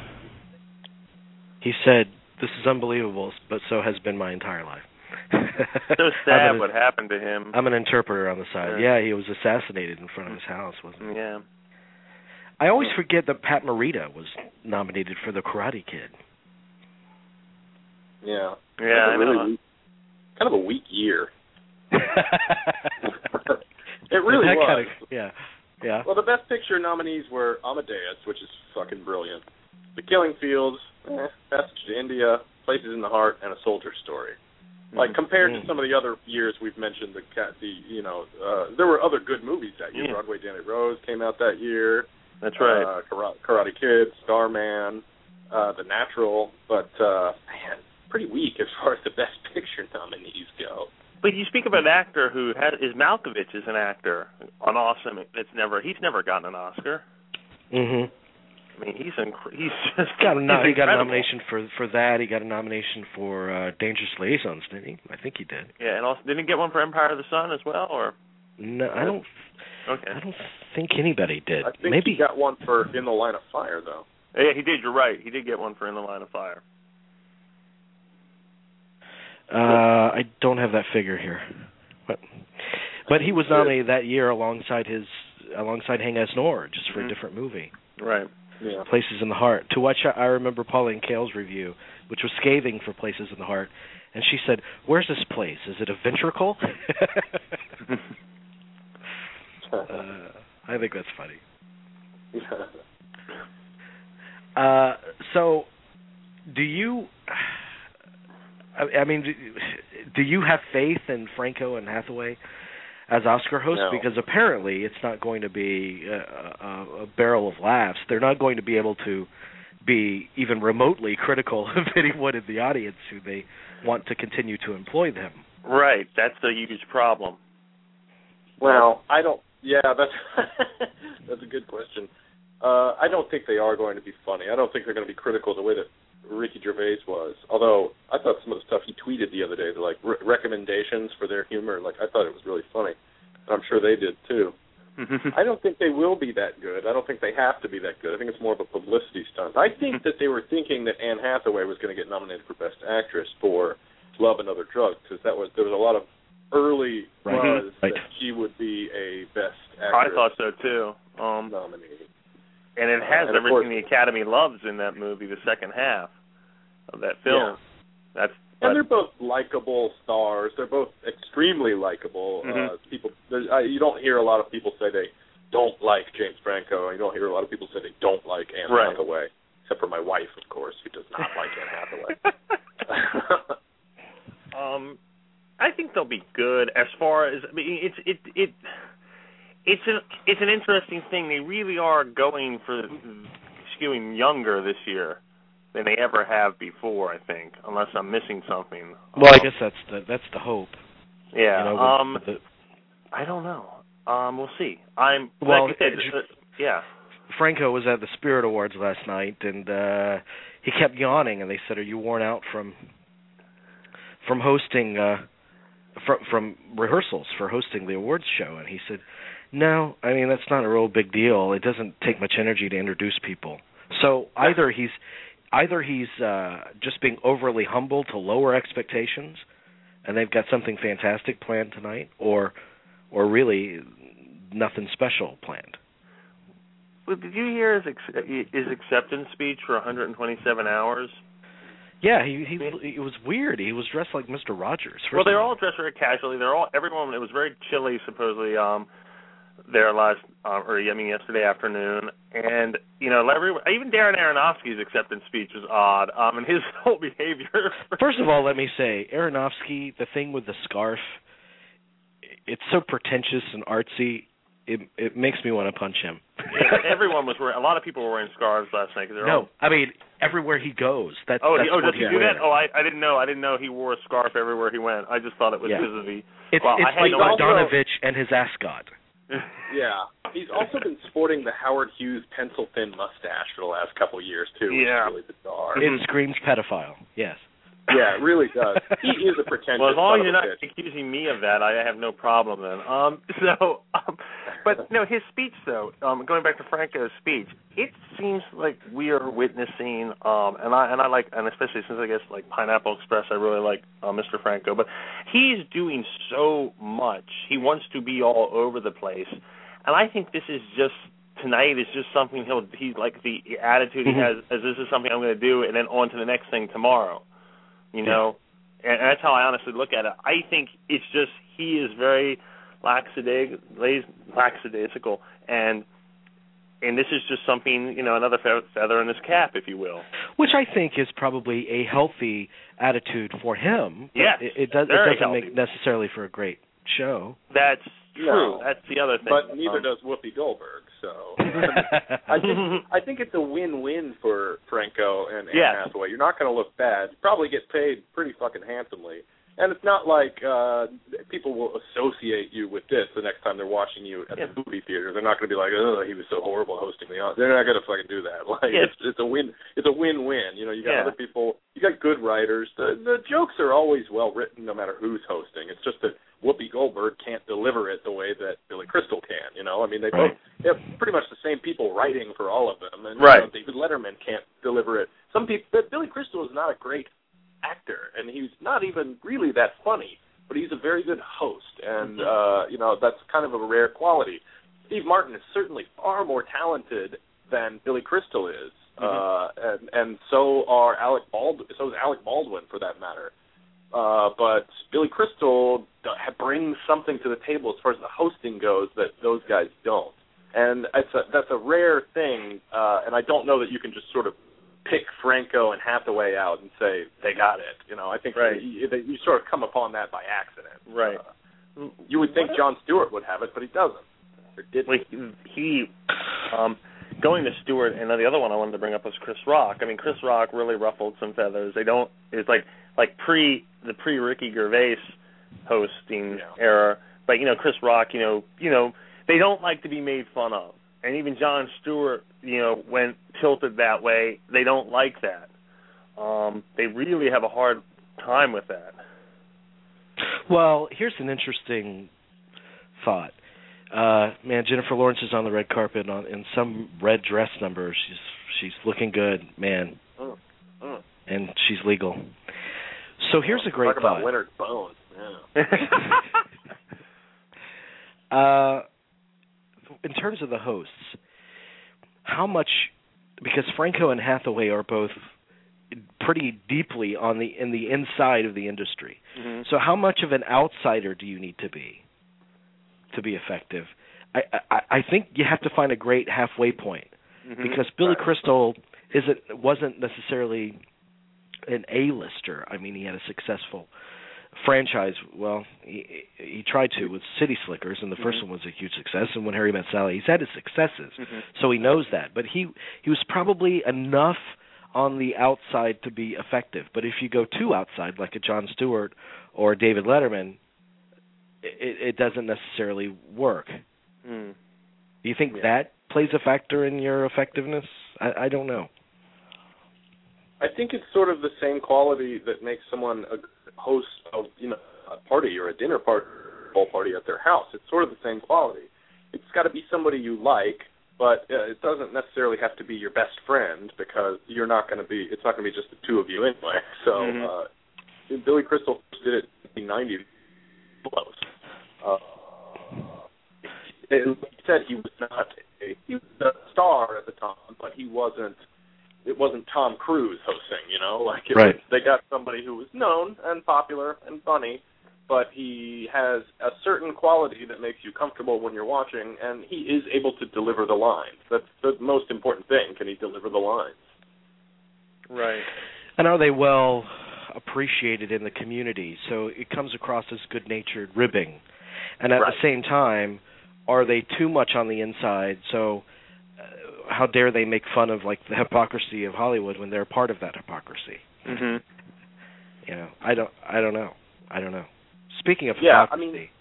He said, "This is unbelievable, but so has been my entire life." So sad I'm an- what happened to him. I'm an interpreter on the side. Yeah. Yeah, he was assassinated in front of his house, wasn't he? Yeah. I always forget that Pat Morita was nominated for The Karate Kid. Yeah. Yeah, That's a I really know. weak, kind of a weak year. It really that was. Kind of, yeah, yeah. Well, the Best Picture nominees were Amadeus, which is fucking brilliant, The Killing Fields, eh, Passage to India, Places in the Heart, and A Soldier Story. Like, compared mm-hmm. to some of the other years we've mentioned, the, the you know, uh, there were other good movies that year. Yeah. Broadway Danny Rose came out that year. That's right. Uh, Karate, Karate Kid, Starman, uh, The Natural, but, uh, man, pretty weak as far as the Best Picture nominees go. But you speak of an actor who has, is Malkovich is an actor, an awesome. That's never he's never gotten an Oscar. Mhm. I mean, he's inc- he's just got a no- he's he got a incredible. nomination for for that. He got a nomination for uh, Dangerous Liaisons, didn't he? I think he did. Yeah, and also didn't he get one for Empire of the Sun as well, or? No, I don't. Okay. I don't think anybody did. I think Maybe he got one for In the Line of Fire, though. Yeah, he did. You're right. He did get one for In the Line of Fire. Uh, I don't have that figure here, but but he was nominated that year alongside his alongside Hang Asnor, just for mm-hmm. a different movie. Right. Yeah. Places in the Heart. To which I remember Pauline Kael's review, which was scathing for Places in the Heart, and she said, "Where's this place? Is it a ventricle?" uh, I think that's funny. Uh, so, do you? I, I mean, do, do you have faith in Franco and Hathaway as Oscar hosts? No. Because apparently it's not going to be a, a, a barrel of laughs. They're not going to be able to be even remotely critical of anyone in the audience who they want to continue to employ them. Right. That's a huge problem. Well, I don't. Yeah, that's that's a good question. Uh, I don't think they are going to be funny. I don't think they're going to be critical the way that Ricky Gervais was. Although I thought some of the stuff he tweeted the other day, like re- recommendations for their humor, like I thought it was really funny. And I'm sure they did too. I don't think they will be that good. I don't think they have to be that good. I think it's more of a publicity stunt. I think that they were thinking that Anne Hathaway was going to get nominated for Best Actress for Love and Other Drugs, because that was there was a lot of early Right. buzz Right. that she would be a Best I Actress thought so too. Um, nominee. and it has and of everything course- the Academy loves in that movie, the second half of that film. Yeah. That's And they're both likable stars. They're both extremely likable. Mhm. Uh, people, uh, you don't hear a lot of people say they don't like James Franco. You don't hear a lot of people say they don't like Anne Right. Hathaway, except for my wife, of course, who does not like Anne Hathaway. um, I think they'll be good as far as I mean, it's it it it's an it's an interesting thing. They really are going for skewing younger this year than they ever have before, I think, unless I'm missing something. Well, I Um, guess that's the that's the hope. Yeah. You know, with, um, with the, I don't know. Um, we'll see. I'm Well, like I said, it- uh, yeah. Franco was at the Spirit Awards last night, and uh, he kept yawning. And they said, "Are you worn out from from hosting uh, from from rehearsals for hosting the awards show?" And he said, "No, I mean that's not a real big deal. It doesn't take much energy to introduce people." So either he's either he's uh, just being overly humble to lower expectations, and they've got something fantastic planned tonight, or or really nothing special planned. Well, did you hear his ex- his acceptance speech for one hundred twenty-seven hours? Yeah, he he it was weird. He was dressed like Mister Rogers. First Well, they're of all dressed very casually. They're all everyone. It was very chilly, supposedly. Um, there last, um, or I mean, yesterday afternoon, and you know, every, even Darren Aronofsky's acceptance speech was odd. Um, and his whole behavior. First of all, let me say, Aronofsky, the thing with the scarf, it's so pretentious and artsy. It it makes me want to punch him. Yeah, everyone was wearing. A lot of people were wearing scarves last night. Cause they're No, all, I mean everywhere he goes. That's oh, that's he, oh, what does he he's do wearing. that? Oh, I, I didn't know. I didn't know he wore a scarf everywhere he went. I just thought it was Yeah. because of the. It's well, it's I had like no Bogdanovich and his ascot. Yeah. He's also been sporting the Howard Hughes pencil thin mustache for the last couple of years, too, which Yeah. is really bizarre. It screams pedophile. Yes. Yeah, it really does. He is a pretentious Well, as long as son you're of a not bitch. accusing me of that, I have no problem then. Um, so, um, but no, his speech though. Um, going back to Franco's speech, it seems like we are witnessing, um, and I and I like, and especially since I guess like Pineapple Express, I really like uh, Mister Franco. But he's doing so much. He wants to be all over the place, and I think this is just. Tonight is just something he'll he's like the attitude he has as this is something I'm going to do, and then on to the next thing tomorrow. You know, and that's how I honestly look at it. I think it's just he is very laxidag- lackadaisical, and and this is just something, you know, another feather in his cap, if you will. Which I think is probably a healthy attitude for him. Yes, it, it, does, it very doesn't healthy. make necessarily for a great show. That's true. No, that's the other thing. But neither um, does Whoopi Goldberg. So I think I think it's a win-win for Franco and Anne Yeah. Hathaway. You're not going to look bad. You probably get paid pretty fucking handsomely. And it's not like uh, people will associate you with this the next time they're watching you at Yeah. the movie theater. They're not going to be like, oh, he was so horrible hosting the audience. They're not going to fucking do that. Like Yeah. it's, it's a win. It's a win-win. You know, you got Yeah. other people. You got good writers. The the jokes are always well written, no matter who's hosting. It's just that Whoopi Goldberg can't deliver it the way that Billy Crystal can. You know, I mean, they Right. both they have pretty much the same people writing for all of them, and Right. you know, David Letterman can't deliver it. Some people, but Billy Crystal is not a great actor, and he's not even really that funny, but he's a very good host, and Mm-hmm. uh, you know that's kind of a rare quality. Steve Martin is certainly far more talented than Billy Crystal is, Mm-hmm. uh, and and so are Alec Baldwin. So is Alec Baldwin, for that matter. Uh, but Billy Crystal brings something to the table as far as the hosting goes that those guys don't, and it's a, that's a rare thing. Uh, and I don't know that you can just sort of pick Franco and Hathaway out and say they got it. You know, I think Right. you, you sort of come upon that by accident. Right. Uh, you would think Jon Stewart would have it, but he doesn't. Or didn't. Well, he, um, going to Stewart, and the other one I wanted to bring up was Chris Rock. I mean, Chris Rock really ruffled some feathers. They don't. It's like like pre the pre Ricky Gervais hosting Yeah. era. But you know, Chris Rock. You know, you know, they don't like to be made fun of. And even Jon Stewart, you know, went tilted that way. They don't like that. Um, they really have a hard time with that. Well, here's an interesting thought. Uh, man, Jennifer Lawrence is on the red carpet on, in some red dress number. She's she's looking good, man, Mm, mm. and she's legal. So here's a great Talk thought. about Leonard Bones. Yeah. uh, in terms of the hosts, how much? Because Franco and Hathaway are both pretty deeply on the in the inside of the industry. Mm-hmm. So how much of an outsider do you need to be to be effective? I, I, I think you have to find a great halfway point, Mm-hmm. because Billy Crystal isn't wasn't necessarily an A-lister. I mean, he had a successful franchise. Well, he, he tried to with City Slickers, and the Mm-hmm. first one was a huge success. And When Harry Met Sally, he's had his successes, Mm-hmm. so he knows that. But he he was probably enough on the outside to be effective. But if you go too outside, like a Jon Stewart or David Letterman, it, it doesn't necessarily work. Mm. Do you think Yeah. that plays a factor in your effectiveness? I, I don't know. I think it's sort of the same quality that makes someone a host of, you know, a party or a dinner party, ball party at their house. It's sort of the same quality. It's got to be somebody you like, but uh, it doesn't necessarily have to be your best friend, because you're not going to be. It's not going to be just the two of you anyway. So Mm-hmm. uh, Billy Crystal did it in nineteen ninety. Close. Uh, and like you said, he was not a, he was a star at the time, but he wasn't. It wasn't Tom Cruise hosting, you know, like it Right. was, they got somebody who was known and popular and funny, but he has a certain quality that makes you comfortable when you're watching, and he is able to deliver the lines. That's the most important thing. Can he deliver the lines? Right. And are they well appreciated in the community? So it comes across as good-natured ribbing. And at Right. the same time, are they too much on the inside? So uh, how dare they make fun of, like, the hypocrisy of Hollywood when they're part of that hypocrisy? Mm-hmm. You know, I don't, I don't know. I don't know. Speaking of Yeah, I hypocrisy, mean-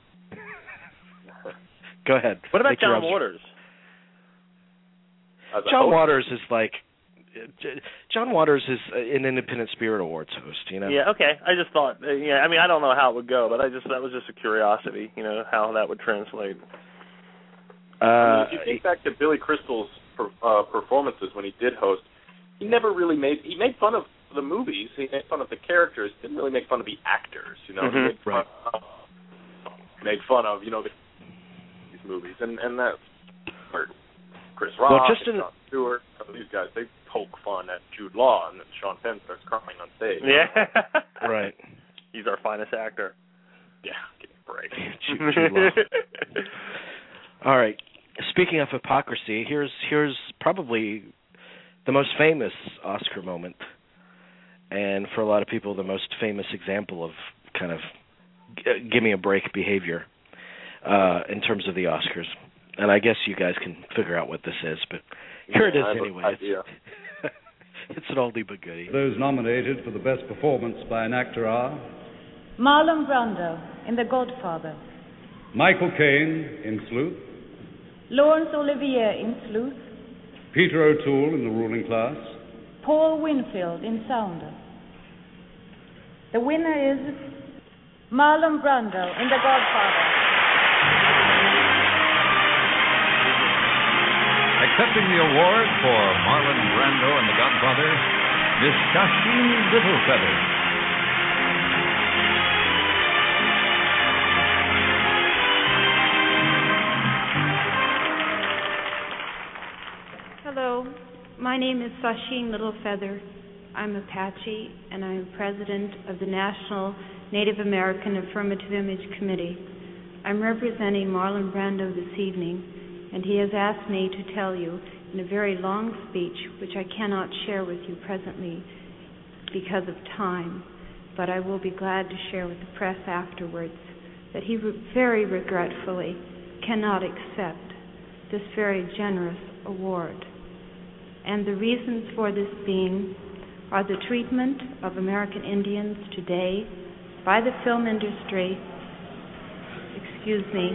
go ahead. What about Make your John obs- Waters? As a John host? Waters is like John Waters is an Independent Spirit Awards host. You know. Yeah, okay. I just thought, uh, yeah, I mean, I don't know how it would go, but I just that was just a curiosity, you know, how that would translate. Uh, I mean, if you think back to Billy Crystal's per, uh, performances when he did host, he never really made he made fun of the movies. He made fun of the characters. Didn't really make fun of the actors. You know, Mhm. he made fun Right. of, made fun of you know the, these movies, and and that's where Chris Rock, Well, just and in- Jon Stewart, some of these guys, they poke fun at Jude Law, and then Sean Penn starts crying on stage. Yeah. right. He's our finest actor. Yeah, give me a break. Jude- Jude Law. All right. Speaking of hypocrisy, here's here's probably the most famous Oscar moment, and for a lot of people, the most famous example of kind of g- give me a break behavior uh, in terms of the Oscars. And I guess you guys can figure out what this is, but here Yeah, it I have is an anyway. idea. It's, it's an oldie but goodie. Those nominated for the best performance by an actor are Marlon Brando in The Godfather, Michael Caine in Sleuth, Laurence Olivier in Sleuth, Peter O'Toole in The Ruling Class, Paul Winfield in Sounder. The winner is Marlon Brando in The Godfather. Accepting the award for Marlon Brando and The Godfather, Miss Shasheen Littlefeather. Hello, my name is Shasheen Littlefeather. I'm Apache, and I'm president of the National Native American Affirmative Image Committee. I'm representing Marlon Brando this evening, and he has asked me to tell you in a very long speech, which I cannot share with you presently because of time, but I will be glad to share with the press afterwards, that he re- very regretfully cannot accept this very generous award. And the reasons for this being are the treatment of American Indians today by the film industry, excuse me,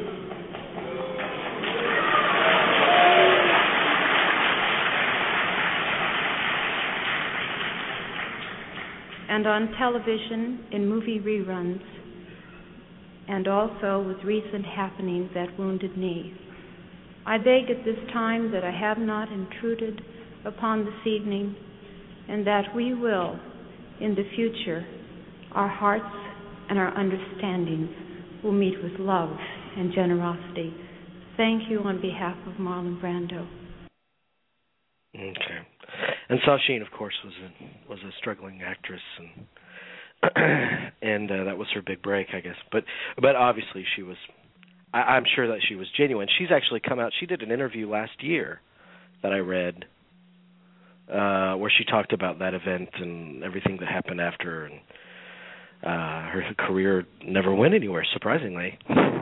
and on television in movie reruns, and also with recent happenings at Wounded Knee. I beg at this time that I have not intruded upon this evening, and that we will, in the future, our hearts and our understandings will meet with love and generosity. Thank you on behalf of Marlon Brando. Okay. And Shasheen, of course, was a, was a struggling actress, and and uh, that was her big break, I guess. But but obviously she was, I, I'm sure that she was genuine. She's actually come out, she did an interview last year that I read uh, where she talked about that event and everything that happened after, and uh, her career never went anywhere, surprisingly.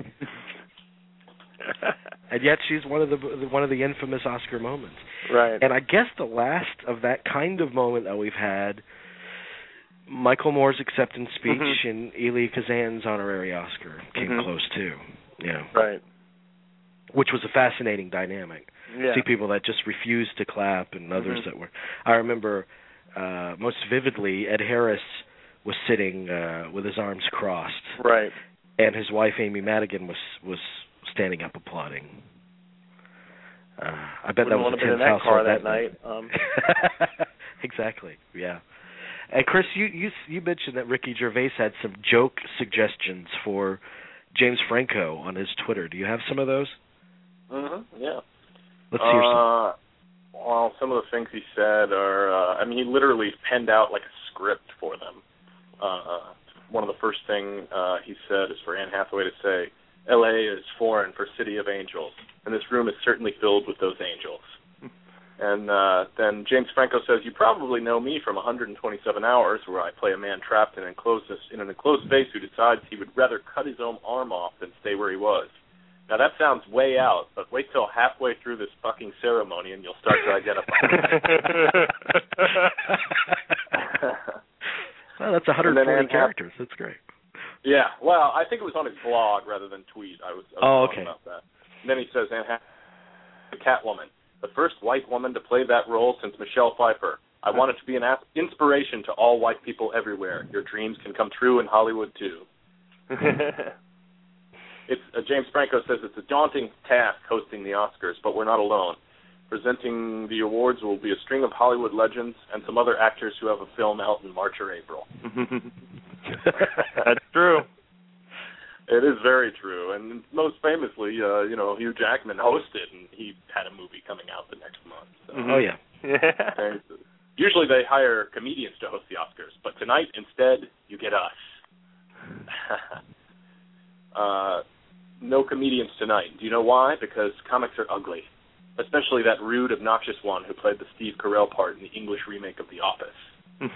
And yet she's one of the one of the infamous Oscar moments. Right. And I guess the last of that kind of moment that we've had, Michael Moore's acceptance speech mm-hmm. and Elia Kazan's honorary Oscar came mm-hmm. close too. You know. Right. Which was a fascinating dynamic. Yeah. See people that just refused to clap and others mm-hmm. that were. I remember uh, most vividly Ed Harris was sitting uh, with his arms crossed. Right. And his wife Amy Madigan was was standing up applauding. Uh, I bet Wouldn't that was want a to be in tense that car household that that night. Um. Exactly. Yeah. And Chris, you, you you mentioned that Ricky Gervais had some joke suggestions for James Franco on his Twitter. Do you have some of those? Mm-hmm. Yeah. Let's hear some. Uh, well, some of the things he said are, uh, I mean, he literally penned out like a script for them. Uh, one of the first thing uh, he said is for Anne Hathaway to say, L A is foreign for City of Angels, and this room is certainly filled with those angels. And uh, then James Franco says, you probably know me from one hundred twenty-seven hours, where I play a man trapped in an enclosed, in an enclosed space who decides he would rather cut his own arm off than stay where he was. Now, that sounds way out, but wait till halfway through this fucking ceremony and you'll start to identify. Well, that's one hundred forty characters. That's great. Yeah, well, I think it was on his blog rather than tweet. I was, I was oh, talking okay. about that. And then he says, Anne Hathaway, the Catwoman, the first white woman to play that role since Michelle Pfeiffer. I want it to be an inspiration to all white people everywhere. Your dreams can come true in Hollywood, too. It's uh, James Franco says it's a daunting task hosting the Oscars, but we're not alone. Presenting the awards will be a string of Hollywood legends and some other actors who have a film out in March or April. That's true. It is very true, and most famously, uh, you know, Hugh Jackman hosted, and he had a movie coming out the next month. So. Mm-hmm. Oh yeah. Yeah. Usually they hire comedians to host the Oscars, but tonight instead you get us. uh, no comedians tonight. Do you know why? Because comics are ugly, especially that rude, obnoxious one who played the Steve Carell part in the English remake of The Office.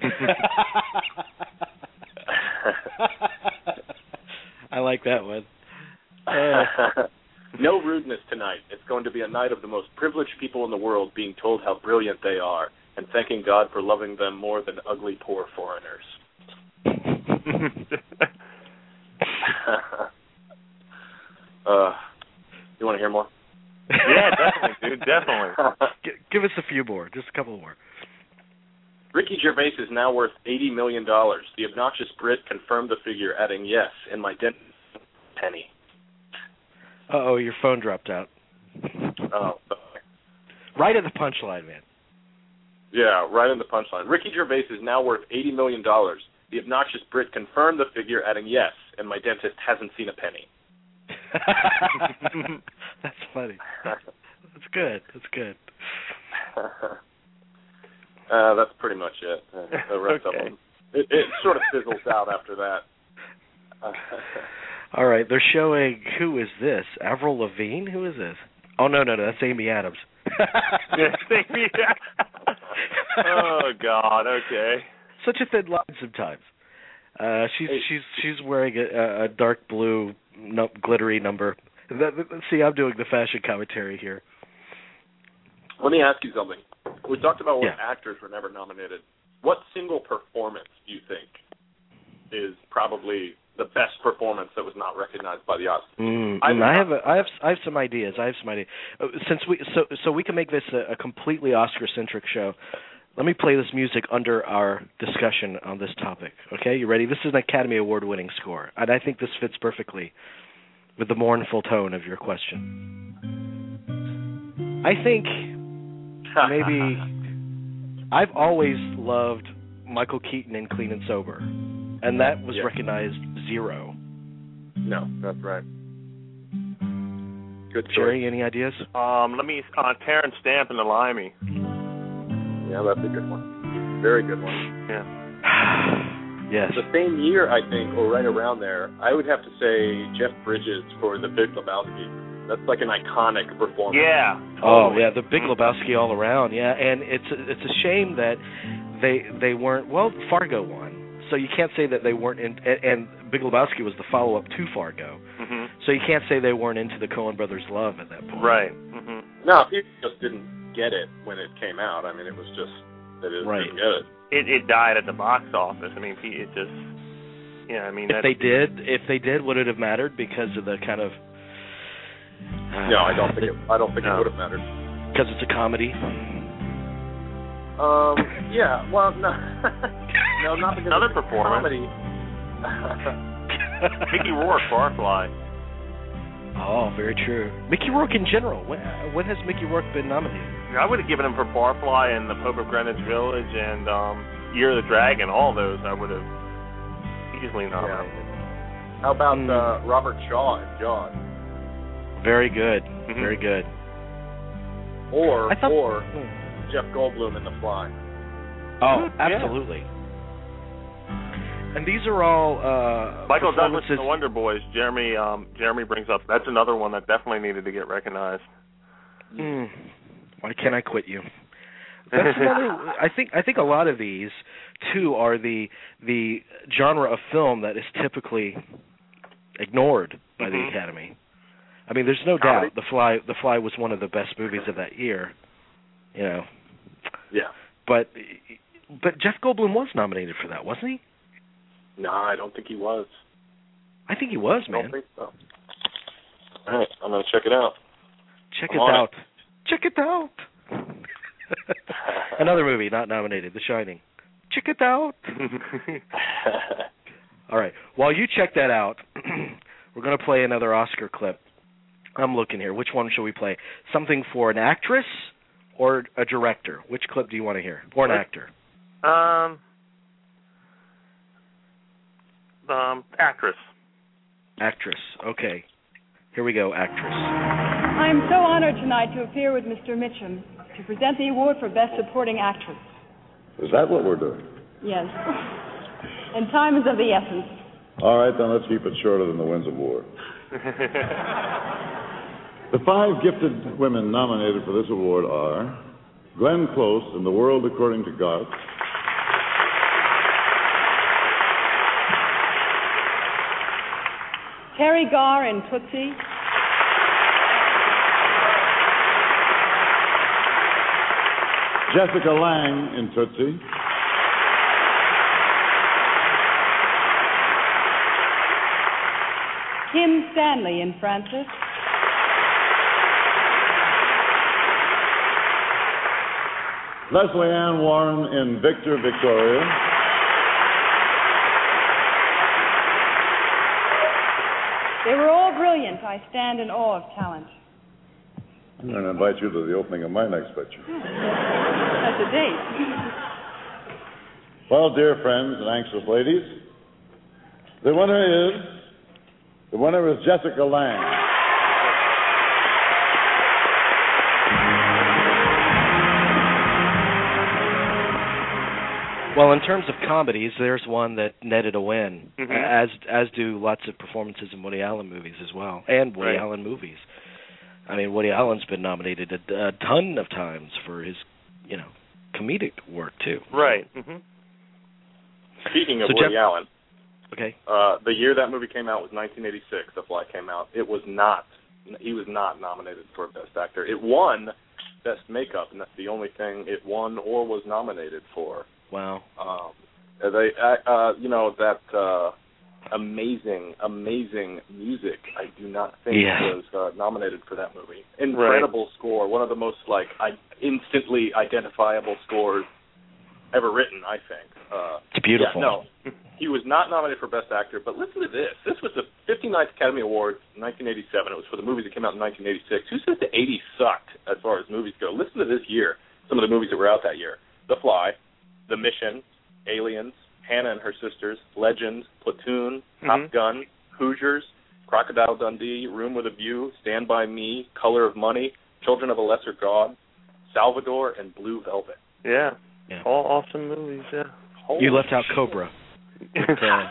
I like that one. Uh. No rudeness tonight. It's going to be a night of the most privileged people in the world being told how brilliant they are and thanking God for loving them more than ugly, poor foreigners. uh, you want to hear more? Yeah, definitely, dude, definitely. G- give us a few more, just a couple more. Ricky Gervais is now worth eighty million dollars. The obnoxious Brit confirmed the figure, adding, yes, in my dentist penny. Uh-oh, your phone dropped out. Oh. Right at the punchline, man. Yeah, right in the punchline. Ricky Gervais is now worth eighty million dollars. The obnoxious Brit confirmed the figure, adding, yes, and my dentist hasn't seen a penny. That's funny. That's good. That's good. Uh, that's pretty much it. Uh, the rest Okay. of them, it, it sort of fizzles out after that. Uh, All right, they're showing, who is this? Avril Lavigne? Who is this? Oh, no, no, no, that's Amy Adams. Oh, God, okay. Such a thin line sometimes. Uh, she's Hey. she's she's wearing a, a dark blue no, glittery number. That, that, see, I'm doing the fashion commentary here. Let me ask you something. We talked about what Yeah. actors were never nominated. What single performance do you think is probably the best performance that was not recognized by the Oscars? Mm, I, mm, I have a, I have I have some ideas. I have some ideas. Uh, since we so so we can make this a, a completely Oscar-centric show. Let me play this music under our discussion on this topic. Okay, you ready? This is an Academy Award-winning score, and I think this fits perfectly with the mournful tone of your question. I think maybe I've always loved Michael Keaton in Clean and Sober, and that was Yeah. recognized zero. No, that's right. Good choice. Jerry, any ideas? Um, let me, uh, Terrence Stamp and the Limey. Yeah, that's a good one. Very good one. Yeah. Yes. The same year, I think, or right around there, I would have to say Jeff Bridges for The Big Lebowski. That's like an iconic performance. Yeah. Oh totally. yeah, the Big Lebowski all around. Yeah, and it's it's a shame that they they weren't. Well, Fargo won, so you can't say that they weren't in. And, and Big Lebowski was the follow up to Fargo, Mm-hmm. so you can't say they weren't into the Coen Brothers' love at that point. Right. Mm-hmm. No, people just didn't get it when it came out. I mean, it was just they just Right. didn't get it. It it died at the box office. I mean, it just, yeah. I mean, If that, they did, if they did, would it have mattered because of the kind of? Uh, No, I don't think it. I don't think No. it would have mattered. Because it's a comedy. Um. Yeah. Well, no. no, not because Another it's a performance. comedy. Mickey Rourke, Barfly. Oh, very true. Mickey Rourke in general. When, when has Mickey Rourke been nominated? I would have given him for Barfly and The Pope of Greenwich Village and um, Year of the Dragon. All those I would have easily nominated. How about Mm. uh, Robert Shaw in Jaws? Very good. Mhm. Very good. Or I thought- or Jeff Goldblum in The Fly. Oh, Yeah. absolutely. And these are all uh, Michael Douglas performances. and the Wonder Boys. Jeremy um, Jeremy brings up. That's another one that definitely needed to get recognized. Mm. Why can't I quit you? That's another. I think. I think a lot of these too are the the genre of film that is typically ignored by Mhm. the Academy. I mean, there's no Comedy? doubt The Fly. The Fly was one of the best movies of that year. You know, Yeah. but but Jeff Goldblum was nominated for that, wasn't he? No, I don't think he was. I think he was, I man. don't think so. All right, I'm gonna check it out. Check I'm it on out. Check it out. Another movie not nominated, The Shining. Check it out. All right. While you check that out, we're going to play another Oscar clip. I'm looking here. Which one should we play? Something for an actress or a director? Which clip do you want to hear? Or an What? actor? Um, um, actress. Actress. Okay. Here we go, actress. I am so honored tonight to appear with Mister Mitchum to present the award for Best Supporting Actress. Is that what we're doing? Yes. And time is of the essence. All right, then let's keep it shorter than the Winds of War. The five gifted women nominated for this award are Glenn Close in The World According to Garth, Terry Garr in Tootsie, Jessica Lange in Tootsie, Kim Stanley in Francis, Leslie Ann Warren in Victor Victoria, they were all brilliant. I stand in awe of talent. I'm going to invite you to the opening of my next picture. That's a date. Well, dear friends and anxious ladies, the winner is, the winner is Jessica Lange. Well, in terms of comedies, there's one that netted a win, mm-hmm. as as do lots of performances in Woody Allen movies as well, and Woody right. Allen movies. I mean, Woody Allen's been nominated a, a ton of times for his, you know, comedic work too. Right. Mm-hmm. Speaking of so Woody Jeff, Allen, okay, uh, the year that movie came out was nineteen eighty-six. The Fly came out. It was not. He was not nominated for Best Actor. It won Best Makeup, and that's the only thing it won or was nominated for. Wow. Um, they, uh, you know, that uh, amazing, amazing music, I do not think yeah. was uh, nominated for that movie. Incredible right. score, one of the most, like, I, instantly identifiable scores ever written, I think. Uh, it's beautiful. Yeah, no, he was not nominated for Best Actor, but listen to this. This was the fifty-ninth Academy Awards in nineteen eighty-seven. It was for the movies that came out in nineteen eighty-six. Who says the eighties sucked as far as movies go? Listen to this year, some of the movies that were out that year. The Fly, The Mission, Aliens, Hannah and Her Sisters, Legend, Platoon, mm-hmm. Top Gun, Hoosiers, Crocodile Dundee, Room with a View, Stand By Me, Color of Money, Children of a Lesser God, Salvador, and Blue Velvet. Yeah, yeah. all awesome movies, yeah. Holy you left out Cobra. But, uh,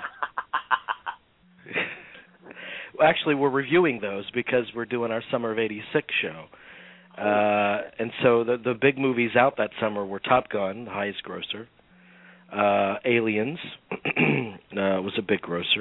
well, actually, we're reviewing those because we're doing our Summer of eighty-six show. Uh, and so the the big movies out that summer were Top Gun, the highest grosser, uh, Aliens uh, was a big grosser,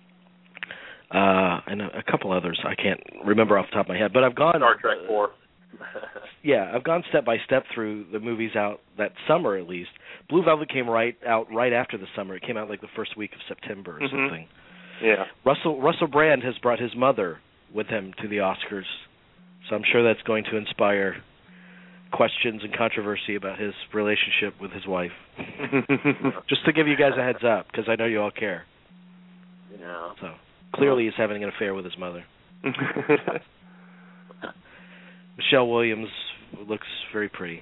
uh, and a, a couple others I can't remember off the top of my head. But I've gone Star Trek four. yeah, I've gone step by step through the movies out that summer at least. Blue Velvet came right out right after the summer. It came out like the first week of September or mm-hmm. something. Yeah. Russell Russell Brand has brought his mother with him to the Oscars. So I'm sure that's going to inspire questions and controversy about his relationship with his wife. Just to give you guys a heads up, because I know you all care. Yeah. So clearly he's having an affair with his mother. Michelle Williams looks very pretty.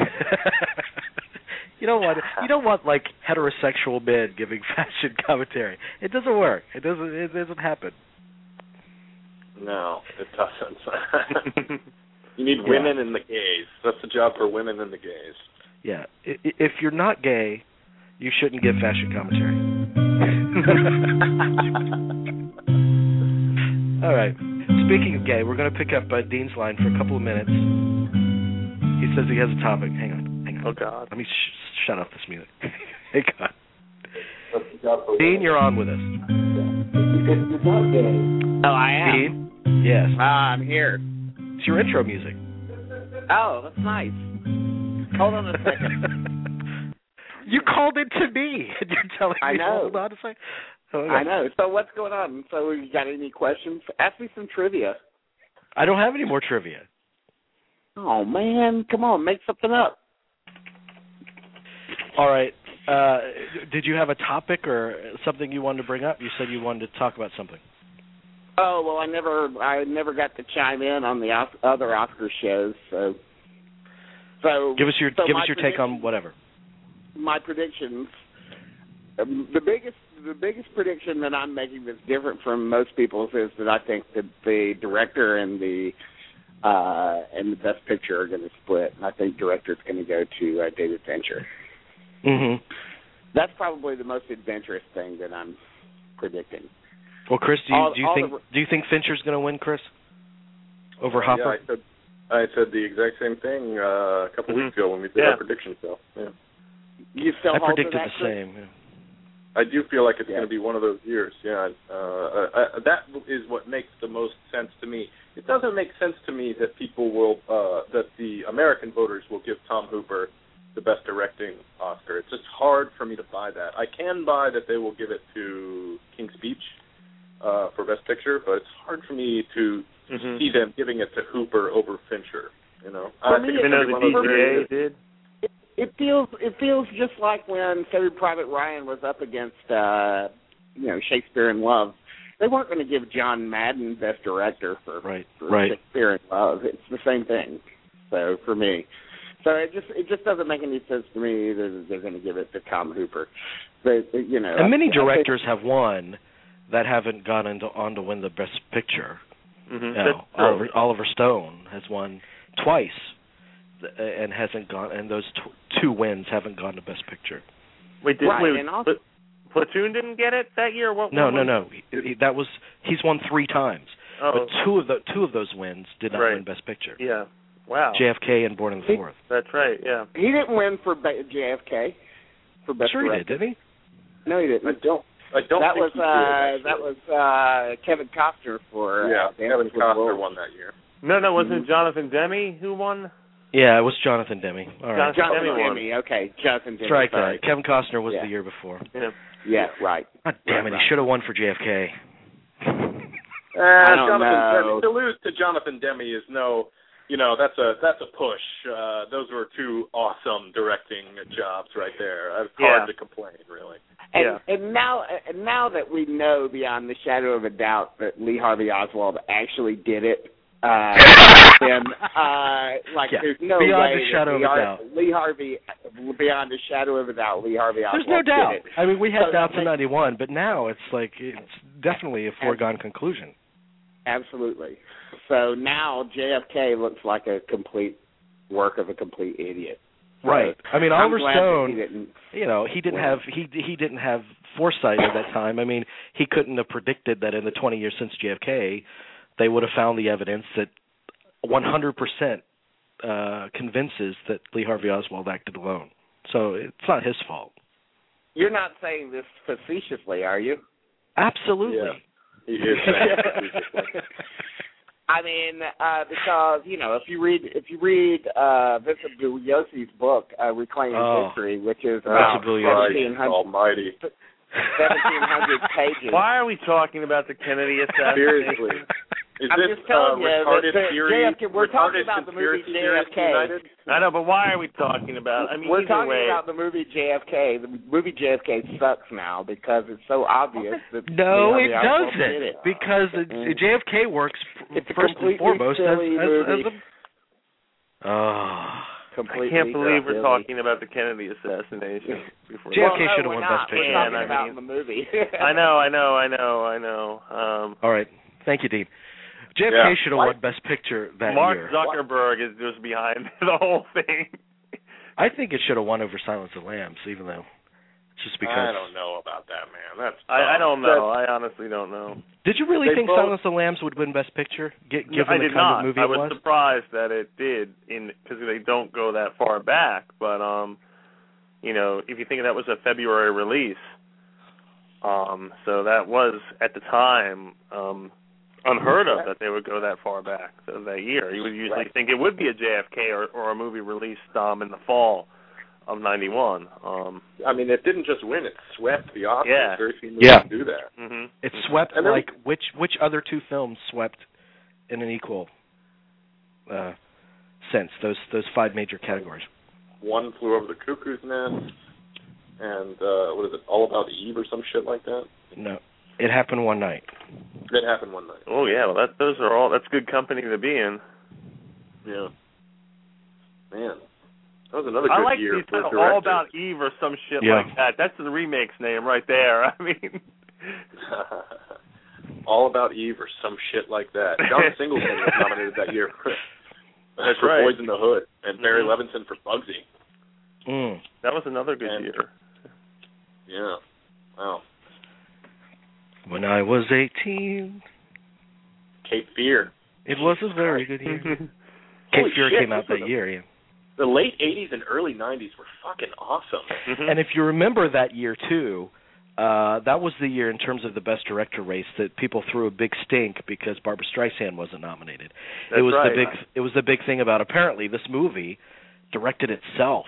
You don't want you don't want like heterosexual men giving fashion commentary. It doesn't work. It doesn't it doesn't happen. No, it doesn't. You need yeah. women and the gays. That's the job for women and the gays. Yeah. If you're not gay, you shouldn't give fashion commentary. All right. Speaking of gay, we're going to pick up uh, Dean's line for a couple of minutes. He says he has a topic. Hang on. Hang on. Oh, God. Let me sh- shut off this music. Hang on. Dean, you're on with us. If you're not gay. Oh, I am. Dean? Yes. Uh, I'm here. It's your intro music. Oh, that's nice. Hold on a second. You called it to me, and you're telling I me know. hold on a second. Oh, okay. I know. So what's going on? So you got any questions? Ask me some trivia. I don't have any more trivia. Oh, man. Come on. Make something up. All right. Uh, did you have a topic or something you wanted to bring up? You said you wanted to talk about something. Oh, well, I never I never got to chime in on the other Oscar shows, so so give us your so give us your take on whatever. My predictions. Um, the biggest the biggest prediction that I'm making that's different from most people's is that I think that the director and the uh, and the Best Picture are going to split, and I think director is going to go to uh, David Fincher. Mm-hmm. That's probably the most adventurous thing that I'm predicting. Well, Chris, do you, All- do you all think the- do you think Fincher's going to win, Chris, over Uh, Hopper? Yeah, I said I said the exact same thing uh, a couple Mhm. weeks ago when we did Yeah. our prediction show. Yeah. You still I hold to predicted that, the Chris? same. Yeah. I do feel like it's Yeah. going to be one of those years. Yeah, uh, uh, that is what makes the most sense to me. It doesn't make sense to me that people will, uh, that the American voters will give Tom Hooper the Best Directing Oscar. It's just hard for me to buy that. I can buy that they will give it to King's Speech uh, for Best Picture, but it's hard for me to Mhm. see them giving it to Hooper over Fincher. You know, For I me, think Even it's though gonna the be one of those D years. G A did. It feels it feels just like when Saving Private Ryan was up against uh, you know Shakespeare in Love. They weren't going to give John Madden Best Director for, Right, for right. Shakespeare in Love. It's the same thing. So for me, so it just it just doesn't make any sense to me that they're going to give it to Tom Hooper. But you know, And many I- I think- directors have won that haven't gone into, on to win the Best Picture. Mhm. You That's know, true. Oliver, Oliver Stone has won twice, th- and hasn't gone. And those tw- two wins haven't gone to Best Picture. Wait, did, Right, wait, and also- Pla- Platoon didn't get it that year? What? No, what no, was- no. He, he- that was he's won three times, Oh, but two of the two of those wins did not Right. win Best Picture. yeah. Wow. J F K and Born on the Fourth. That's right. Yeah. he didn't win for Ba- J F K for Best Sure he Director. did, didn't he? No, he didn't. I don't. I don't. that think was he did, uh, actually. that was uh, Kevin Costner for yeah. uh, Dances Kevin with Costner Wolves. won that year. No, no, wasn't Mhm. it Jonathan Demme who won? Yeah, it was Jonathan Demme. All right. Jonathan Jonathan Demme won. Demme. Okay, Jonathan Demme. Strike sorry. that. Kevin Costner was Yeah. the year before. Yeah. Yeah, right. God damn it, Right. he should have won for J F K. Uh, I don't Jonathan know. Demme, to lose to Jonathan Demme is no, you know, that's a that's a push. Uh, those were two awesome directing jobs right there. It's hard Yeah. to complain, really. And, Yeah. and now, and now that we know beyond the shadow of a doubt that Lee Harvey Oswald actually did it, uh, then uh, like Yeah, there's no beyond way the shadow that of Lee, a Har- doubt. Lee Harvey, beyond the shadow of a doubt, Lee Harvey There's Oswald no doubt. did it. I mean, we had So doubts that in makes- ninety-one, but now it's like it's definitely a foregone conclusion. Absolutely. So now J F K looks like a complete work of a complete idiot. Right. I mean, I'm Oliver glad that Stone, he didn't you know, he didn't win. have he he didn't have foresight at that time. I mean, he couldn't have predicted that in the twenty years since J F K, they would have found the evidence that one hundred percent uh, convinces that Lee Harvey Oswald acted alone. So it's not his fault. You're not saying this facetiously, are you? Absolutely. Yeah. He is saying I mean, uh, because you know, if you read if you read uh, Vincent Bugliosi's book, uh, Reclaiming Oh. History, which is Oh, about Bugliosi. seventeen hundred Almighty. seventeen hundred pages. Why are we talking about the Kennedy assassination? Seriously. Is I'm this just telling uh, you that retarded the- theory? J F K we're talking retarded about the movie conspiracy J theorist F K. United? I know, but why are we talking about? I mean, We're either talking way, about the movie J F K. The movie J F K sucks now because it's so obvious that No, Lee it Harvey Oswald did doesn't, it. because it, Mm. J F K works f- It's a first and completely foremost as, silly as, movie. as a. Oh. Completely I can't believe we're silly. talking about the Kennedy assassination. Before J F K Well, no, should have we're won not. Best We're Picture. talking I about mean- the movie. I know, I know, I know, I know. Um, All right. Thank you, Dean. J F K Yeah. should have won Best Picture that Mark year. Zuckerberg is just behind the whole thing. I think it should have won over Silence of the Lambs, even though just because. I don't know about that, man. That's I, I tough. don't know. I honestly don't know. Did you really They think both- Silence of the Lambs would win Best Picture, gi- given I the did kind not. of movie I it was, was? surprised that it did, in because they don't go that far back. But um, you know, if you think that was a February release, um, so that was at the time um, unheard of that they would go that far back so that year. You would usually Right. think it would be a J F K or, or a movie released um, in the fall of ninety-one. Um, I mean, it didn't just win; it swept the Oscars. Yeah. Very few movies Yeah. do that. hmm It swept And then- like which which other two films swept in an equal uh, sense? Those those five major categories. One Flew Over the Cuckoo's Nest, and uh, what is it? All About Eve or some shit like that. No, it happened one night. That happened one night. Oh yeah, well that those are all that's good company to be in. Yeah. Man, that was another I good like year these for kind of directors. All About Eve or some shit Yeah. like that. That's the remake's name right there. I mean, All About Eve or some shit like that. John Singleton was nominated that year for, That's for right. Boys in the Hood, and Barry Mhm. Levinson for Bugsy. Mm. that was another good And- year. Yeah. Wow. When I was eighteen. Cape Fear. It was a very good year. Cape Holy Fear shit, came out those that were year, yeah. The late eighties and early nineties were fucking awesome. And if you remember that year, too, uh, that was the year in terms of the Best Director race that people threw a big stink because Barbra Streisand wasn't nominated. That's it was right. the big. It was the big thing about apparently this movie directed itself.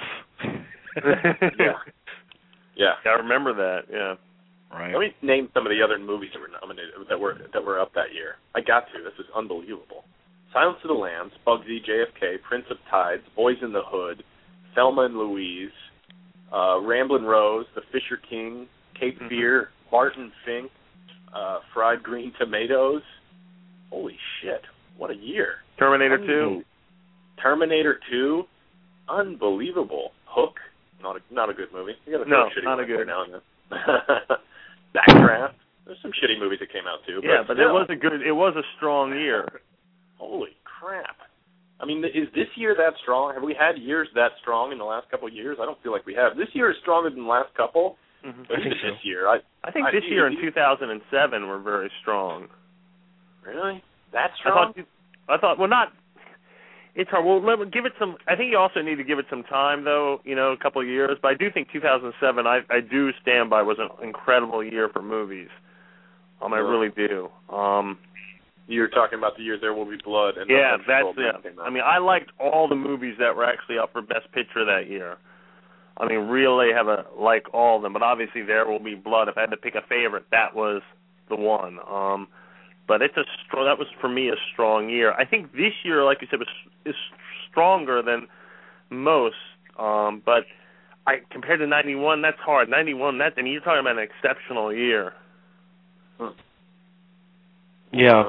yeah. Yeah. I remember that, yeah. Right. Let me name some of the other movies that were nominated that were that were up that year. I got to. This is unbelievable. Silence of the Lambs, Bugsy, J F K, Prince of Tides, Boys in the Hood, Thelma and Louise, uh, Ramblin' Rose, The Fisher King, Cape mm-hmm. Fear, Barton Fink, uh, Fried Green Tomatoes. Holy shit! What a year. Terminator two. Terminator two. Unbelievable. Hook. Not a not a good movie. You got to no, shitty not a good. Now and then. Backdraft. There's some shitty movies that came out too. But yeah, but still. it was a good. It was a strong year. Holy crap. I mean, is this year that strong? Have we had years that strong in the last couple of years? I don't feel like we have. This year is stronger than the last couple. Mm-hmm. But I even think so. this year, I, I think I, this year in two thousand seven were very strong. Really? That I strong? thought, I thought, well, not, it's hard. Well, let, give it some, I think you also need to give it some time, though, you know, a couple of years. But I do think two thousand seven, I, I do stand by, was an incredible year for movies. Um, I really do. Um, You're talking about the year There Will Be Blood. And yeah, No that's Country for Old it. Men came out. I mean, I liked all the movies that were actually up for Best Picture that year. I mean, really have a like all of them. But obviously, There Will Be Blood. If I had to pick a favorite, that was the one. Um, but it's a strong. That was for me a strong year. I think this year, like you said, was is stronger than most. Um, but I compared to ninety-one, that's hard. ninety-one, that's I mean, you're talking about an exceptional year. Hmm. Yeah.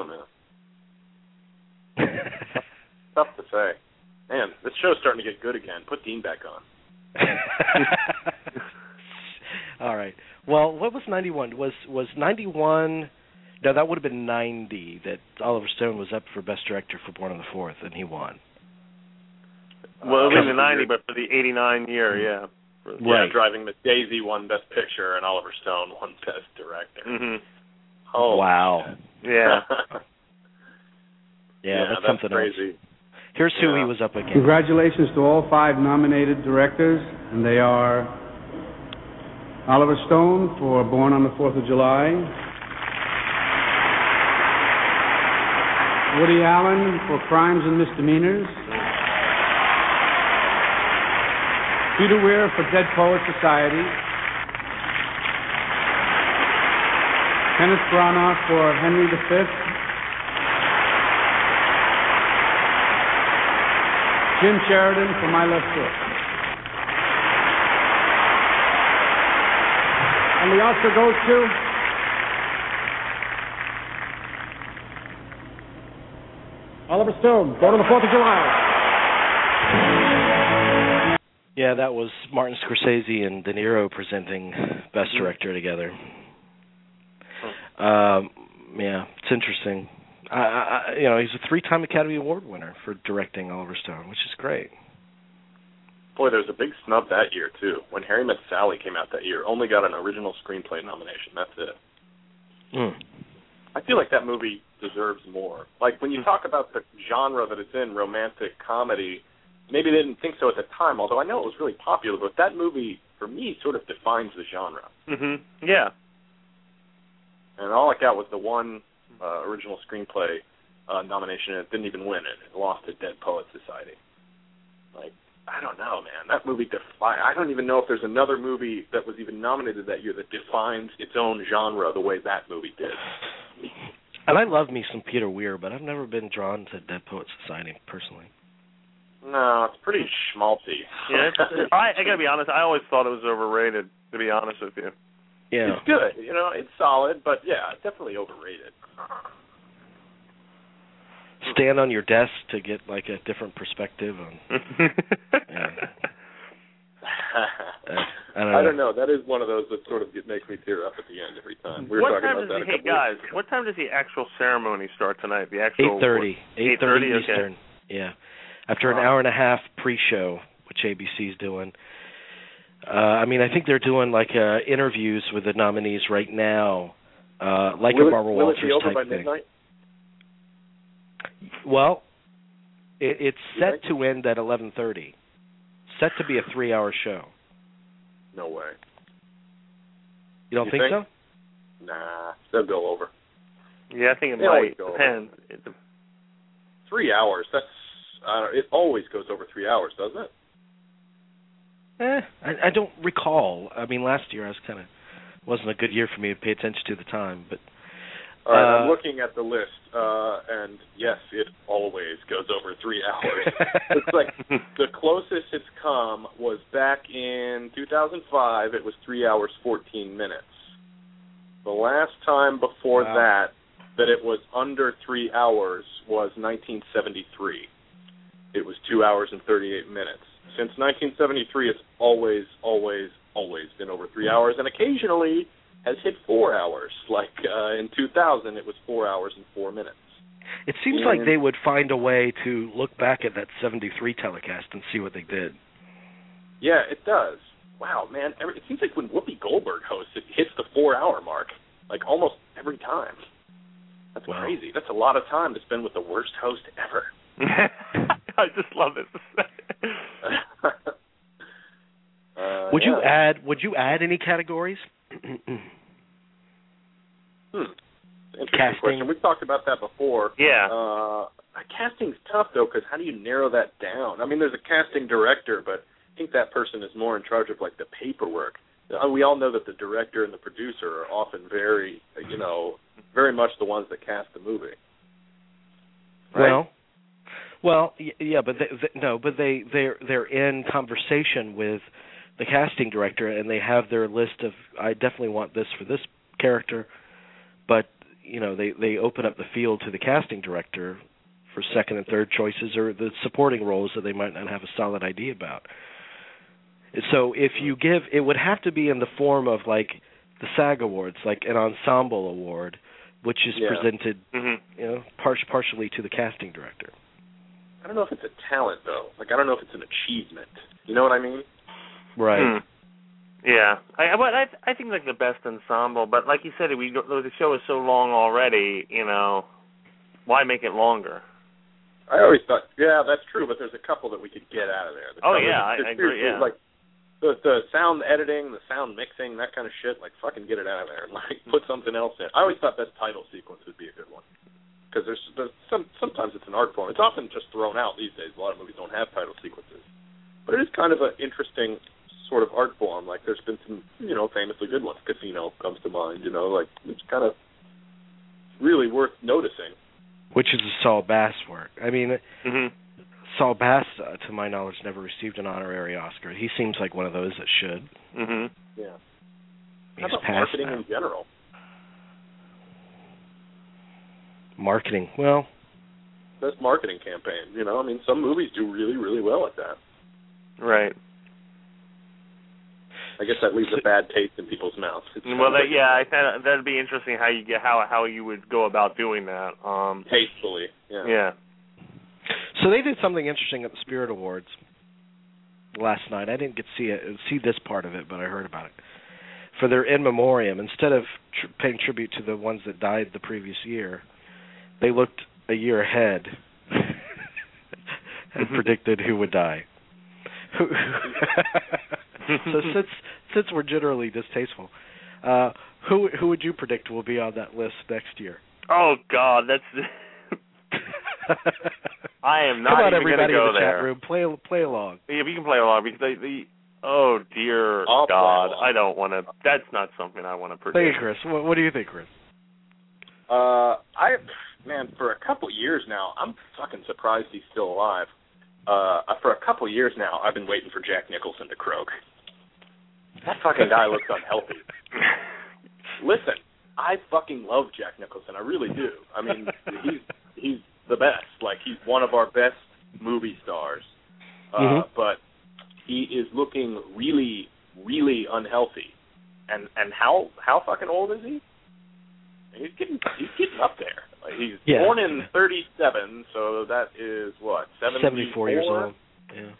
Tough to say. Man, this show's starting to get good again. Put Dean back on. All right. Well, what was ninety-one? Was was ninety-one? No, that would have been ninety. That Oliver Stone was up for Best Director for Born on the Fourth, and he won. Well, it was Uh, in the ninety, but for the eighty-nine year, yeah. Yeah, Right. Driving Miss Daisy won Best Picture, and Oliver Stone won Best Director. Mm-hmm. Oh, wow. Yeah. yeah, yeah, that's, that's something crazy. else. Here's who Yeah. he was up against. Congratulations to all five nominated directors, and they are Oliver Stone for Born on the Fourth of July, Woody Allen for Crimes and Misdemeanors, Peter Weir for Dead Poets Society, Kenneth Branagh for Henry the Fifth, Jim Sheridan for My Left Foot. And the Oscar goes to Oliver Stone, Born on the Fourth of July. Yeah, that was Martin Scorsese and De Niro presenting Best Director together. Um, yeah, it's interesting. I, I, you know, he's a three-time Academy Award winner for directing Oliver Stone, which is great. Boy, there's a big snub that year, too. When Harry Met Sally came out that year, only got an original screenplay nomination. That's it. Mm. I feel like that movie deserves more. Like, when you talk about the genre that it's in, romantic comedy, maybe they didn't think so at the time, although I know it was really popular, but that movie, for me, sort of defines the genre. Mm-hmm. Yeah. And all it got was the one uh, original screenplay uh, nomination, and it didn't even win it. It lost to Dead Poets Society. Like, I don't know, man. That movie defi- I don't even know if there's another movie that was even nominated that year that defines its own genre the way that movie did. And I love me some Peter Weir, but I've never been drawn to Dead Poets Society, personally. No, it's pretty schmaltzy. Yeah, it's, I, I gotta be honest, I always thought it was overrated, to be honest with you. Yeah. It's good, you know, it's solid, but yeah, it's definitely overrated. Stand on your desk to get like a different perspective on. yeah. uh, I, don't know. I don't know. That is one of those that sort of get, makes me tear up at the end every time. We were what talking time about does that the, a hey couple guys? weeks ago. What time does the actual ceremony start tonight? The actual eight thirty. Eight thirty okay. Eastern. Yeah. After an Oh. hour and a half pre-show, which A B C's doing. Uh, I mean, I think they're doing like uh, interviews with the nominees right now uh, like will a Barbara it, will Walters it be over type by thing. midnight? Well, it, it's You set think? to end at eleven thirty. Set to be a three-hour show. No way. You don't You think, think? so? Nah, they'll go over. Yeah, I think it They always might go over. depend. It, Three hours. That's. I don't, it always goes over three hours, doesn't it? Eh, I, I don't recall. I mean, last year I was kind of wasn't a good year for me to pay attention to the time, but. All right, I'm uh, looking at the list, uh, and yes, it always goes over three hours. It's like the closest it's come was back in two thousand five. It was three hours fourteen minutes. The last time before Wow. that that it was under three hours was nineteen seventy-three. It was two hours and thirty-eight minutes. Since nineteen seventy-three, it's always, always, always been over three hours, and occasionally has hit four hours. Like uh, in two thousand, it was four hours and four minutes. It seems And- like they would find a way to look back at that seventy-three telecast and see what they did. Yeah, it does. Wow, man. Every, it seems like when Whoopi Goldberg hosts, it hits the four-hour mark, like almost every time. That's Wow. crazy. That's a lot of time to spend with the worst host ever. I just love this. uh, Would you yeah. add? Would you add any categories? Hmm. Interesting Casting. question. We've talked about that before. Yeah. Uh, casting's tough, though, because how do you narrow that down? I mean, there's a casting director, but I think that person is more in charge of, like, the paperwork. Uh, We all know that the director and the producer are often very, you know, very much the ones that cast the movie. Right? Well, well, y- yeah, but they, they, no, but they they're they're in conversation with the casting director, and they have their list of I definitely want this for this character, but you know they they open up the field to the casting director for second and third choices or the supporting roles that they might not have a solid idea about. So if you give, it would have to be in the form of like the SAG Awards, like an ensemble award, which is Yeah. presented, Mhm. you know, par- partially to the casting director. I don't know if it's a talent, though. Like, I don't know if it's an achievement. You know what I mean? Right. Hmm. Yeah, I, but I, I think like the best ensemble. But like you said, we the show is so long already. You know, why make it longer? I always thought, yeah, that's true, but there's a couple that we could get out of there. The Oh couple- yeah, I, there's I agree. seriously, Yeah, Like, the the sound editing, the sound mixing, that kind of shit, like, fucking get it out of there and, like, put something else in. I always thought best title sequence would be a good one. Because there's, there's some sometimes it's an art form. It's often just thrown out these days. A lot of movies don't have title sequences. But it is kind of an interesting sort of art form. Like, there's been some, you know, famously good ones. Casino comes to mind, you know, like, it's kind of really worth noticing. Which is a Saul Bass work. I mean, hmm Saul Bass, uh, to my knowledge, never received an honorary Oscar. He seems like one of those that should. hmm Yeah. He's How about passed marketing now. in general? Marketing. Well, Best marketing campaign, you know? I mean, some movies do really, really well at that. Right. I guess that leaves a bad taste in people's mouths. It's Well, that, yeah, I thought that'd be interesting how you get how how you would go about doing that. Um, Tastefully, yeah. yeah. so they did something interesting at the Spirit Awards last night. I didn't get to see it, see this part of it, but I heard about it. For their in memoriam, instead of tr- paying tribute to the ones that died the previous year, they looked a year ahead and predicted who would die. So since since we're generally distasteful, uh, who who would you predict will be on that list next year? Oh God, that's. I am not Come on, even going to everybody go in the there. chat room, play play along. Yeah, we can play along because they, the oh dear I'll play God, along. I don't want to. That's not something I want to Thank predict. you, Chris. What, what do you think, Chris? Uh, I, man, for a couple years now, I'm fucking surprised he's still alive. Uh, for a couple years now, I've been waiting for Jack Nicholson to croak. That fucking guy looks unhealthy. Listen, I fucking love Jack Nicholson. I really do. I mean, he's he's the best. Like, he's one of our best movie stars. Uh, Mhm. But he is looking really, really unhealthy. And and how how fucking old is he? He's getting he's getting up there. Like, he's Yeah. born in thirty-seven, so that is what seventy-four? seventy-four years old. Yeah.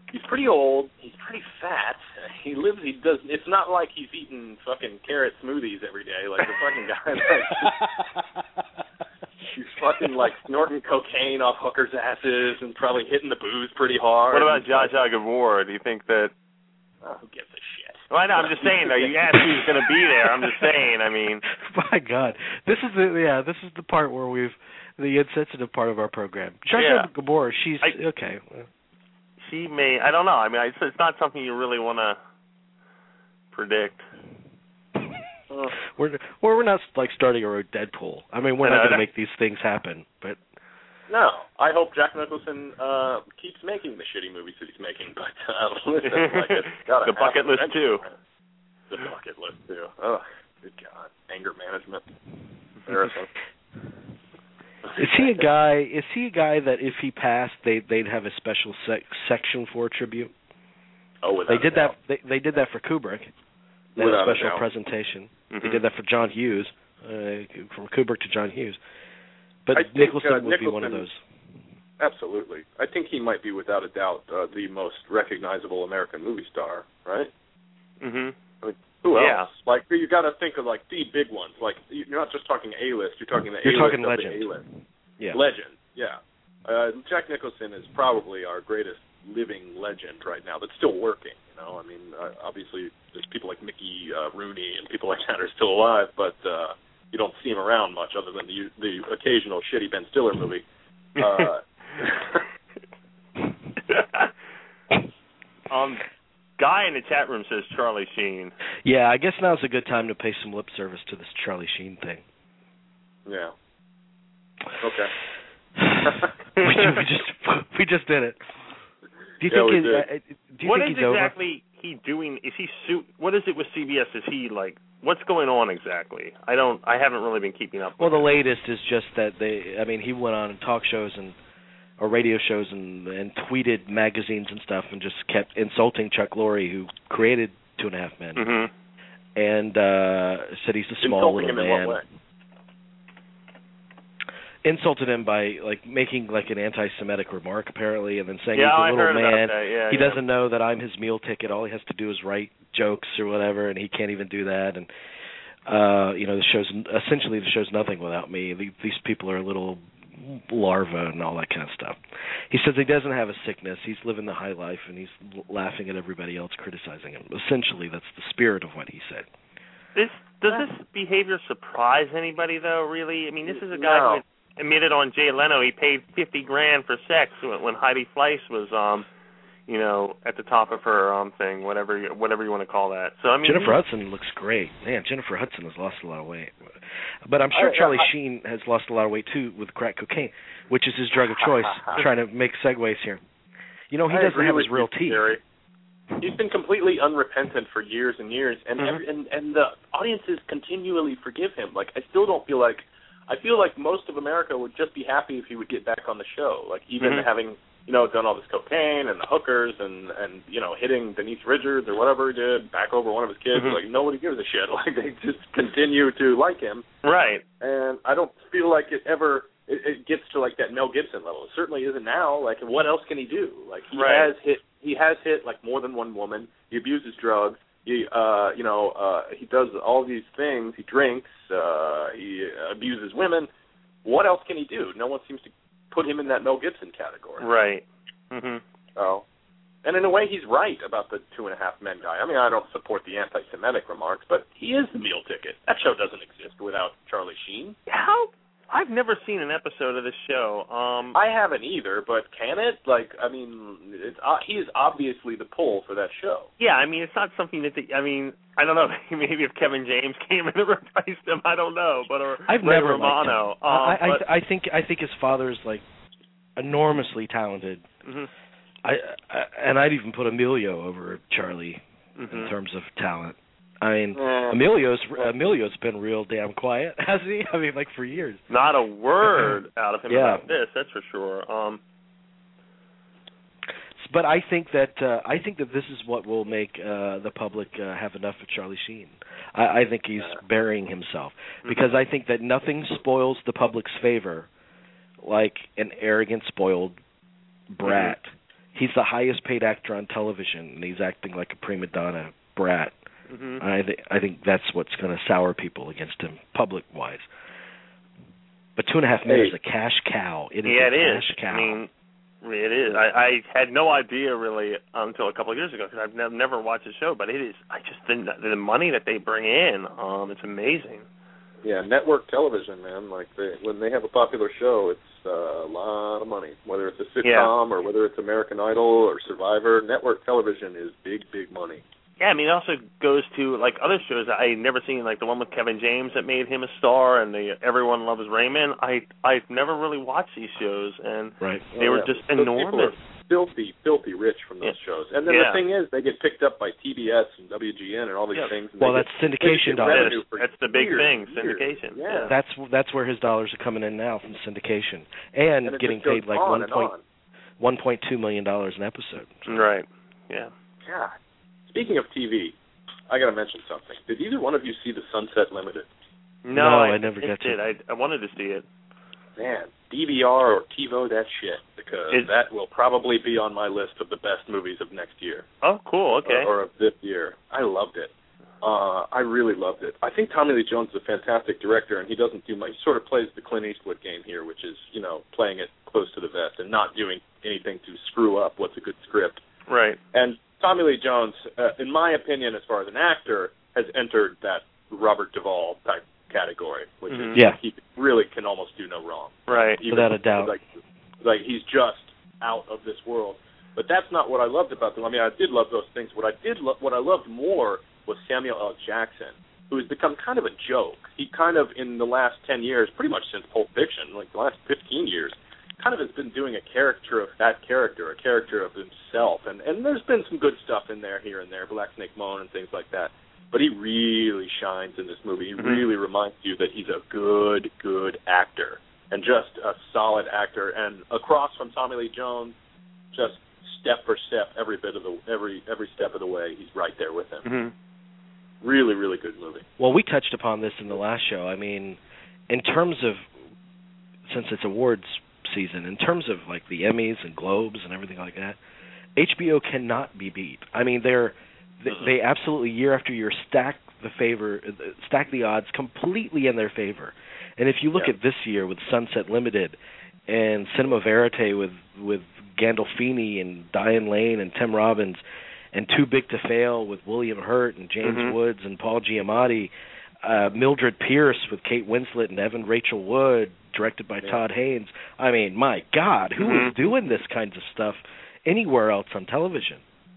he's pretty old. He's pretty fat. He lives. He does. It's not like he's eating fucking carrot smoothies every day. Like the fucking guy. Like, he's fucking like snorting cocaine off hookers' asses and probably hitting the booze pretty hard. What about Zsa Zsa Gabor? Do you think that? Oh, who gives a shit? Well, I know. I'm just saying though. You asked who's going to be there. I'm just saying. I mean, my God, this is the yeah. This is the part where we've the insensitive part of our program. Zsa Zsa Yeah. Gabor. She's I- okay. she may. I don't know. I mean, it's, it's not something you really want to predict. We're well, we're not like starting our own Deadpool. I mean, we're I not know. going to make these things happen. But No, I hope Jack Nicholson uh, keeps making the shitty movies that he's making. But uh, listen, like it's gotta The bucket happen list too. eventually. The bucket list too. Oh, good God, anger management. Embarrassing. is he a guy? Is he a guy that if he passed, they they'd have a special sec- section for tribute? Oh, without they a did doubt. that. They, they did that for Kubrick. They had Without a a special doubt. presentation. Mhm. They did that for John Hughes, uh, from Kubrick to John Hughes. But I think, Nicholson uh, would be one of Nicholson- those. Absolutely. I think he might be, without a doubt, uh, the most recognizable American movie star, right? Mhm. I mean, who else? Yeah. Like, you got to think of, like, the big ones. Like, you're not just talking A-list, you're talking the You're A-list talking of legend. the A-list. Yeah. Legend, yeah. Uh, Jack Nicholson is probably our greatest living legend right now that's still working, you know? I mean, uh, obviously, there's people like Mickey uh, Rooney and people like that are still alive, but uh, you don't see him around much other than the, the occasional shitty Ben Stiller movie. Uh, um, Guy in the chat room says Charlie Sheen. Yeah, I guess now's a good time to pay some lip service to this Charlie Sheen thing. yeah. Okay. we, ju- we just we just did it. Do you Yeah, think? we It, did. uh, do you What think is he's over? exactly he doing? Is he su- What is it with C B S? Is he like? What's going on exactly? I don't. I haven't really been keeping up. Well, with the it. latest is just that they. I mean, he went on talk shows and or radio shows and and tweeted magazines and stuff and just kept insulting Chuck Lorre, who created Two and a Half Men, Mhm. and uh, said he's a small Insulting little him in man. what way? Insulted him by like making like an anti-Semitic remark apparently, and then saying Yeah, he's a I little heard about man. that. Yeah, he yeah. doesn't know that I'm his meal ticket. All he has to do is write jokes or whatever, and he can't even do that. And uh, you know, the show's essentially the show's nothing without me. The, these people are little larvae and all that kind of stuff. He says he doesn't have a sickness. He's living the high life, and he's l- laughing at everybody else criticizing him. Essentially, that's the spirit of what he said. This does this behavior surprise anybody though? Really? I mean, this is a guy No. who admitted on Jay Leno he paid fifty grand for sex when, when Heidi Fleiss was, um, you know, at the top of her um thing, whatever you, whatever you want to call that. So I mean, Jennifer he- Hudson looks great. Man, Jennifer Hudson has lost a lot of weight. But I'm sure I- Charlie I- Sheen has lost a lot of weight too with crack cocaine, which is his drug of choice. Trying to make segues here. You know, he I doesn't agree have with his real you, teeth. Gary. He's been completely unrepentant for years and years, and Mhm. every, and and the audiences continually forgive him. Like, I still don't feel like I feel like most of America would just be happy if he would get back on the show. Like, even Mhm. having, you know, done all this cocaine and the hookers and and you know, hitting Denise Richards or whatever he did back over one of his kids. Mhm. Like, nobody gives a shit. Like, they just continue to like him. right. And I don't feel like it ever it, it gets to like that Mel Gibson level. It certainly isn't now. Like, what else can he do? Like, he Right. has hit he has hit like more than one woman. He abuses drugs. He uh you know uh he does all these things. He drinks. Uh he abuses women. What else can he do? No one seems to put him in that Mel Gibson category. Right. Mhm. So, and in a way, he's right about the Two and a Half Men guy. I mean, I don't support the anti-Semitic remarks, but he is the meal ticket. That show doesn't exist without Charlie Sheen. How? I've never seen an episode of this show. Um, I haven't either, but can it? Like, I mean, it's uh, he is obviously the pull for that show. yeah, I mean, it's not something that the, I mean, I don't know. Maybe if Kevin James came in and replaced him, I don't know. But or I've Ray never Romano. liked him. I, I, um, but, I think I think his father's like enormously talented. mhm, I, I and I'd even put Emilio over Charlie in mhm. terms of talent. I mean, Eh. Emilio's Emilio's been real damn quiet, hasn't he? I mean, like for years. Not a word out of him Yeah. about this. That's for sure. Um, But I think that uh, I think that this is what will make uh, the public uh, have enough of Charlie Sheen. I, I think he's burying himself because I think that nothing spoils the public's favor like an arrogant, spoiled brat he's the highest paid actor on television, and he's acting like a prima donna brat. Mm-hmm. I think I think that's what's going to sour people against him public wise. But Two and a Half Men is a cash cow. It is yeah, a it cash is. cow. I mean, it is. I, I had no idea really until a couple of years ago because I've never, never watched the show. But it is. I just the, the money that they bring in, um, it's amazing. Yeah, network television, man. Like they, when they have a popular show, it's uh, a lot of money. Whether it's a sitcom yeah. or whether it's American Idol or Survivor, network television is big, big money. Yeah, I mean, it also goes to, like, other shows that I had never seen, like the one with Kevin James that made him a star and the Everyone Loves Raymond. I, I've never really watched these shows, and right. they oh, were yeah. just Those enormous. People are filthy, filthy rich from those yeah. shows. And then yeah. the thing is, they get picked up by T B S and W G N and all these yeah. things. And Well, they that's get, syndication they get dollars. That's the big years, thing, years. syndication. Yeah. That's that's where his dollars are coming in now, from syndication, and, and getting paid like one point on. one point two million dollars an episode. Right. Yeah. God. Speaking of T V, I got to mention something. Did either one of you see the Sunset Limited? No, no I, I never got to. to. I, I wanted to see it. Man, D V R or TiVo that shit, because It- that will probably be on my list of the best movies of next year. Oh, cool. Okay. Or, or of this year. I loved it. Uh, I really loved it. I think Tommy Lee Jones is a fantastic director, and he doesn't do much. He sort of plays the Clint Eastwood game here, which is, you know, playing it close to the vest and not doing anything to screw up what's a good script. Right. And Tommy Lee Jones, uh, in my opinion, as far as an actor, has entered that Robert Duvall type category, which mm-hmm. is yeah. he really can almost do no wrong. Right. Even Without a doubt. Like, like he's just out of this world. But that's not what I loved about them. I mean, I did love those things. What I did, lo- what I loved more was Samuel L. Jackson, who has become kind of a joke. He kind of, in the last ten years, pretty much since Pulp Fiction, like the last fifteen years, kind of has been doing a caricature of that character, a character of himself. And, and there's been some good stuff in there, here and there, Black Snake Moan and things like that. But he really shines in this movie. He mm-hmm. really reminds you that he's a good, good actor, and just a solid actor. And across from Tommy Lee Jones, just step for step, every bit of the every every step of the way, he's right there with him. Mm-hmm. Really, really good movie. Well, we touched upon this in the last show. I mean, in terms of, since it's awards season, in terms of like the Emmys and Globes and everything like that, H B O cannot be beat. I mean, they're they, they absolutely year after year stack the favor, stack the odds completely in their favor. And if you look yeah. at this year with Sunset Limited and Cinema Verite with with Gandolfini and Diane Lane and Tim Robbins, and Too Big to Fail with William Hurt and James mm-hmm. Woods and Paul Giamatti, uh, Mildred Pierce with Kate Winslet and Evan Rachel Wood, directed by yeah. Todd Haynes. I mean, my God, who mm-hmm. is doing this kinds of stuff anywhere else on television?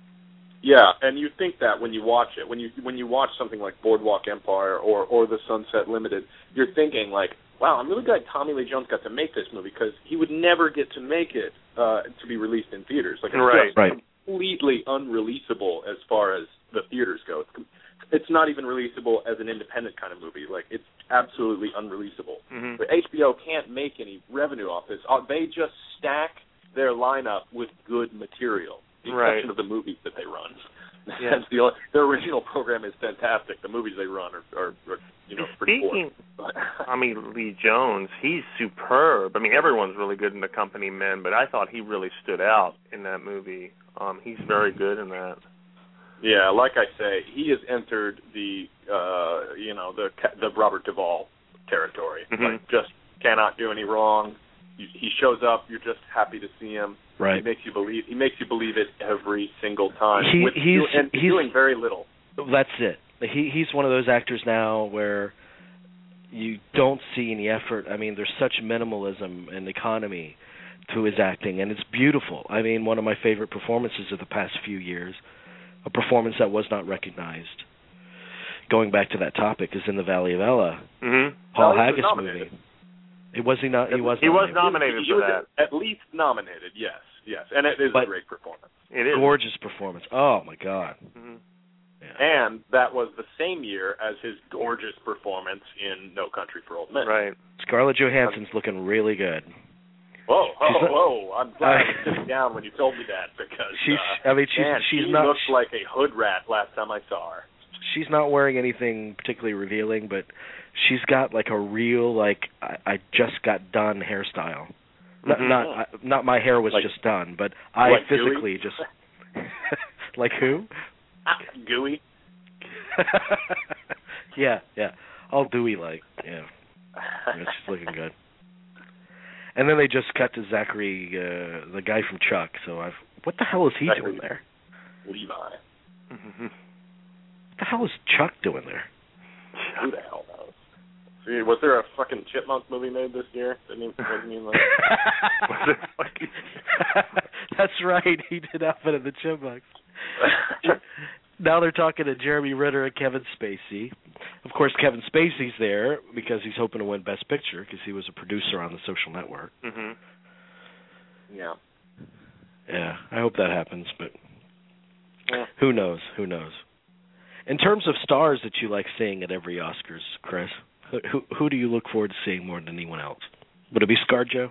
Yeah, and you think that when you watch it, when you when you watch something like Boardwalk Empire or or The Sunset Limited, you're thinking like, wow, I'm really glad Tommy Lee Jones got to make this movie, because he would never get to make it uh, to be released in theaters. Like, it's right. just right. completely unreleasable as far as the theaters go. It's, it's not even releasable as an independent kind of movie. Like, it's absolutely unreleasable. Mm-hmm. But H B O can't make any revenue off this. Uh, they just stack their lineup with good material, the right. exception of the movies that they run. Yeah. That's the only, their original program is fantastic. The movies they run are, are, are you know, pretty Speaking poor. Tommy Lee Jones, he's superb. I mean, everyone's really good in The Company Men, but I thought he really stood out in that movie. Um, he's very good in that. Yeah, like I say, he has entered the uh, you know the the Robert Duvall territory. Mm-hmm. Like, just cannot do any wrong. He, he shows up, you're just happy to see him. Right. He makes you believe. He makes you believe it every single time. He, with, he's and he's doing very little. That's it. He he's one of those actors now where you don't see any effort. I mean, there's such minimalism and economy to his acting, and it's beautiful. I mean, one of my favorite performances of the past few years, a performance that was not recognized, going back to that topic, is in The Valley of Ella, mm-hmm. Paul no, he was Haggis nominated. movie. It was he not? He was. He was nominated. nominated he, he for was that. At least nominated, yes, yes, and it is But a great performance. It is gorgeous performance. Oh my God. Mm-hmm. Yeah. And that was the same year as his gorgeous performance in No Country for Old Men. Right. Scarlett Johansson's looking really good. Whoa, whoa, She's whoa! I'm glad uh, I was sitting down when you told me that, because she's. Uh, I mean, she's. man, she's she not. looked like a hood rat last time I saw her. She's not wearing anything particularly revealing, but she's got like a real like I, I just got done hairstyle. Not Mhm. not, I, not my hair was Like- just done, but I like physically Gooey? just like who? Gooey. yeah, yeah, all dewy like. Yeah, it's just looking good. And then they just cut to Zachary, uh, the guy from Chuck. So I've what the hell is he Zachary doing there? Levi. Mm-hmm. What the hell is Chuck doing there? Who the hell knows? See, was there a fucking Chipmunk movie made this year? Didn't he, wasn't he like... was there fucking... That's right. He did Alvin and the Chipmunks. Now they're talking to Jeremy Renner and Kevin Spacey. Of course, Kevin Spacey's there because he's hoping to win Best Picture because he was a producer on The Social Network. Mhm. Yeah. Yeah, I hope that happens, but Yeah. who knows? Who knows? In terms of stars that you like seeing at every Oscars, Chris, who who, who do you look forward to seeing more than anyone else? Would it be ScarJo?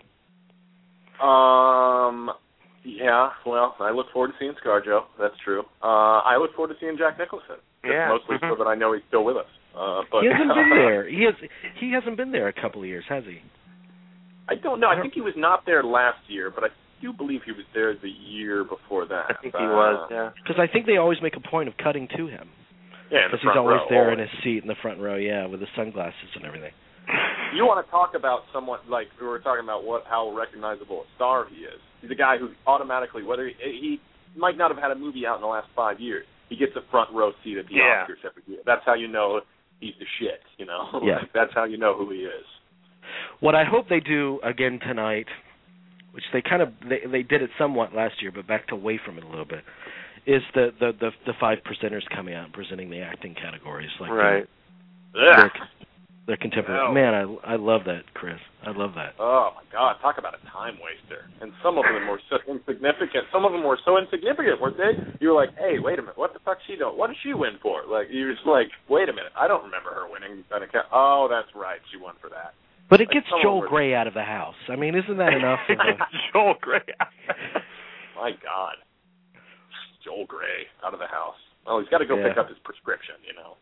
Um, yeah, well, I look forward to seeing ScarJo. That's true. Uh, I look forward to seeing Jack Nicholson. Just Yeah. Mostly Mhm. so that I know he's still with us. Uh, but He hasn't been there. He has. He hasn't been there a couple of years, has he? I don't know. I think he was not there last year, but I do believe he was there the year before that. I think he Uh, was. Yeah. Because I think they always make a point of cutting to him. Yeah, in the Because he's front always row, there always. in his seat in the front row, yeah, with his sunglasses and everything. You want to talk about someone like we were talking about what how recognizable a star he is. He's a guy who automatically, whether he, he might not have had a movie out in the last five years, he gets a front row seat at the Yeah. Oscars every year. That's how you know he's the shit. You know, Yeah. Like, that's how you know who he is. What I hope they do again tonight, which they kind of they they did it somewhat last year, but backed away from it a little bit, is the the the, the five presenters coming out and presenting the acting categories, like Right. Their, their, Ugh. their contemporary. No. Man, I I love that, Chris. I love that. Oh my God! Talk about a time waster. And some of them were so insignificant. Some of them were so insignificant, weren't they? You were like, "Hey, wait a minute. What the fuck she doing? What did she win for?" Like you were just like, "Wait a minute. I don't remember her winning an account." Oh, that's right. She won for that. But it Like, gets some of Joel them were- Grey out of the house. I mean, isn't that enough? Of a, Joel Grey. My God. Joel Grey out of the house. Oh, he's got to go Yeah. pick up his prescription. You know.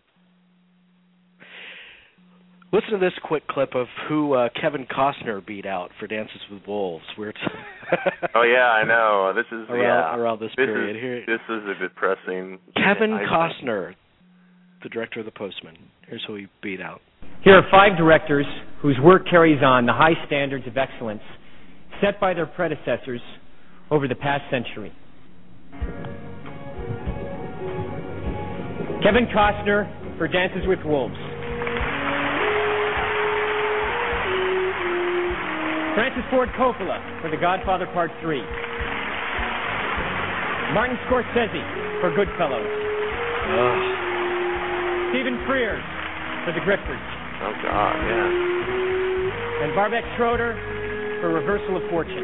Listen to this quick clip of who uh, Kevin Costner beat out for Dances with Wolves. Where it's Oh yeah, I know. This is around, yeah. around this, This period. is, Here, this is a depressing. Kevin I- Costner, the director of The Postman. Here's who he beat out. Here are five directors whose work carries on the high standards of excellence set by their predecessors over the past century. Kevin Costner for Dances with Wolves. Francis Ford Coppola for The Godfather Part three. Martin Scorsese for Goodfellas. Stephen Frears for The Grifters. Oh God, yeah. And Barbet Schroeder for Reversal of Fortune.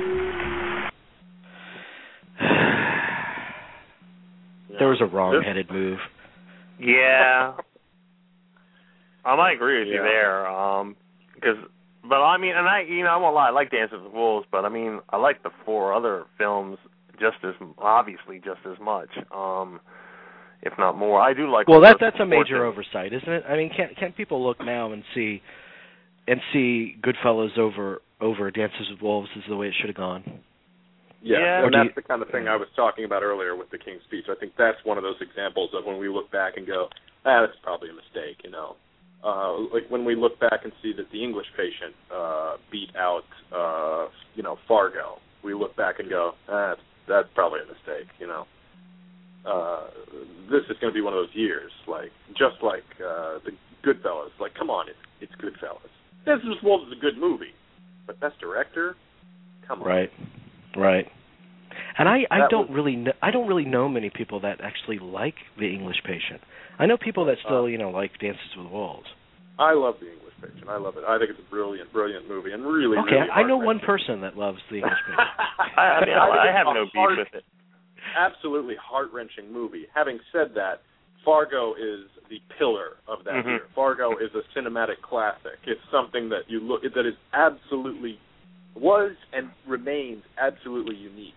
There was a wrong-headed move. Yeah. Um, I agree with you Yeah. there. Um, because, but I mean, and I, you know, I won't lie, I like Dances with Wolves, but I mean, I like the four other films just as obviously just as much, um, if not more. I do like. Well, that Reversal that's a of major Fortune. oversight, isn't it? I mean, can't can't people look now and see and see Goodfellas over over Dances with Wolves is the way it should have gone? Yeah, Yeah. Or and do that's you- the kind of thing I was talking about earlier with the King's Speech. I think that's one of those examples of when we look back and go, ah, that's probably a mistake, you know. Uh, like when we look back and see that The English Patient uh, beat out, uh, you know, Fargo, we look back and go, ah, that's, that's probably a mistake, you know. Uh, this is going to be one of those years, like just like uh, the Goodfellas. Like, come on, it's it's Goodfellas. Dances with Wolves is a good movie, but best director, come on. Right, right. And I, I That don't was- really know, I don't really know many people that actually like The English Patient. I know people that still Uh, you know like Dances with Wolves. I love The English Patient. I love it. I think it's a brilliant, brilliant movie, and really, Okay, really I know one heart-wrenching. person that loves The English Patient. I, I mean, I, think I it's have a no beef heart- with it. Absolutely heart-wrenching movie. Having said that, Fargo is the pillar of that Mhm. year. Fargo is a cinematic classic. It's something that you look that is absolutely was and remains absolutely unique.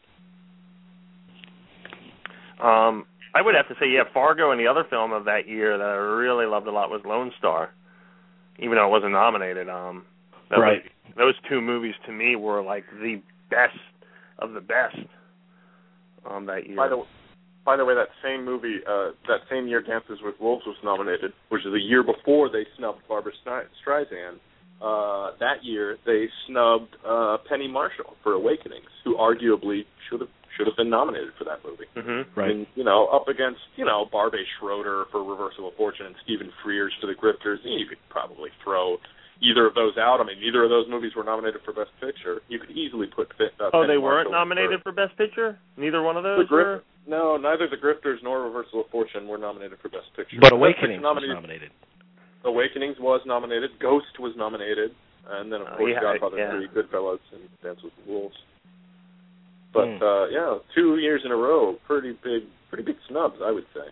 Um, I would have to say, yeah, Fargo, and the other film of that year that I really loved a lot was Lone Star, even though it wasn't nominated. Um, that Right. was, those two movies to me were like the best of the best um, that year. By the by the way, that same movie, uh, that same year, Dances with Wolves was nominated, which is the year before they snubbed Barbra Streisand. Uh, that year, they snubbed uh, Penny Marshall for Awakenings, who arguably should have should have been nominated for that movie. Mm-hmm. Right. And, you know, up against, you know, Barbie Schroeder for Reversal of Fortune and Stephen Frears for The Grifters, you could probably throw either of those out. I mean, neither of those movies were nominated for Best Picture. You could easily put uh, Oh, Penny they weren't Marshall nominated for Best Picture? Neither one of those the were? Grif- No, neither The Grifters nor Reversal of Fortune were nominated for Best Picture. But Best Awakenings Picture was nominated. Awakenings was nominated. Ghost was nominated. And then, of Oh, course, yeah, Godfather yeah. three, Goodfellas, and Dance with the Wolves. But, Mm. uh, yeah, two years in a row, pretty big pretty big snubs, I would say.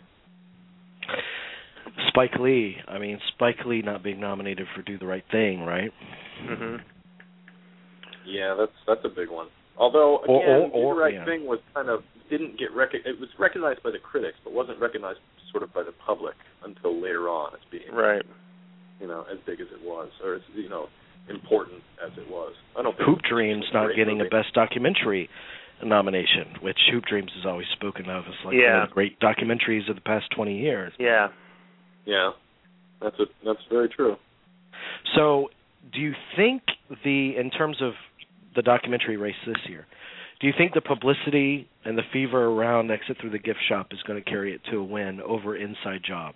Spike Lee. I mean, Spike Lee not being nominated for Do the Right Thing, right? Mm-hmm. Yeah, that's that's a big one. Although, again, Or- or- Do or- the Right yeah. Thing was kind of, didn't get, rec- it was recognized by the critics, but wasn't recognized sort of by the public until later on as being, Right. you know, as big as it was, or as, you know, important as it was. I don't think Hoop it's Dreams a not great getting movie. a Best Documentary nomination, which Hoop Dreams is always spoken of as like Yeah. one of the great documentaries of the past twenty years. Yeah. Yeah, that's a, that's very true. So, do you think the, in terms of the documentary race this year, do you think the publicity and the fever around Exit Through the Gift Shop is going to carry it to a win over Inside Job?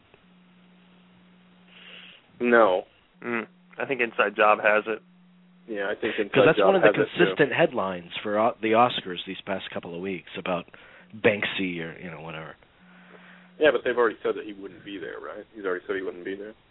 No. Mm. I think Inside Job has it. Yeah, I think Inside Because that's Job one of the has it, too. consistent headlines for o- the Oscars these past couple of weeks about Banksy or, you know, whatever. Yeah, but they've already said that he wouldn't be there, right? He's already said he wouldn't be there.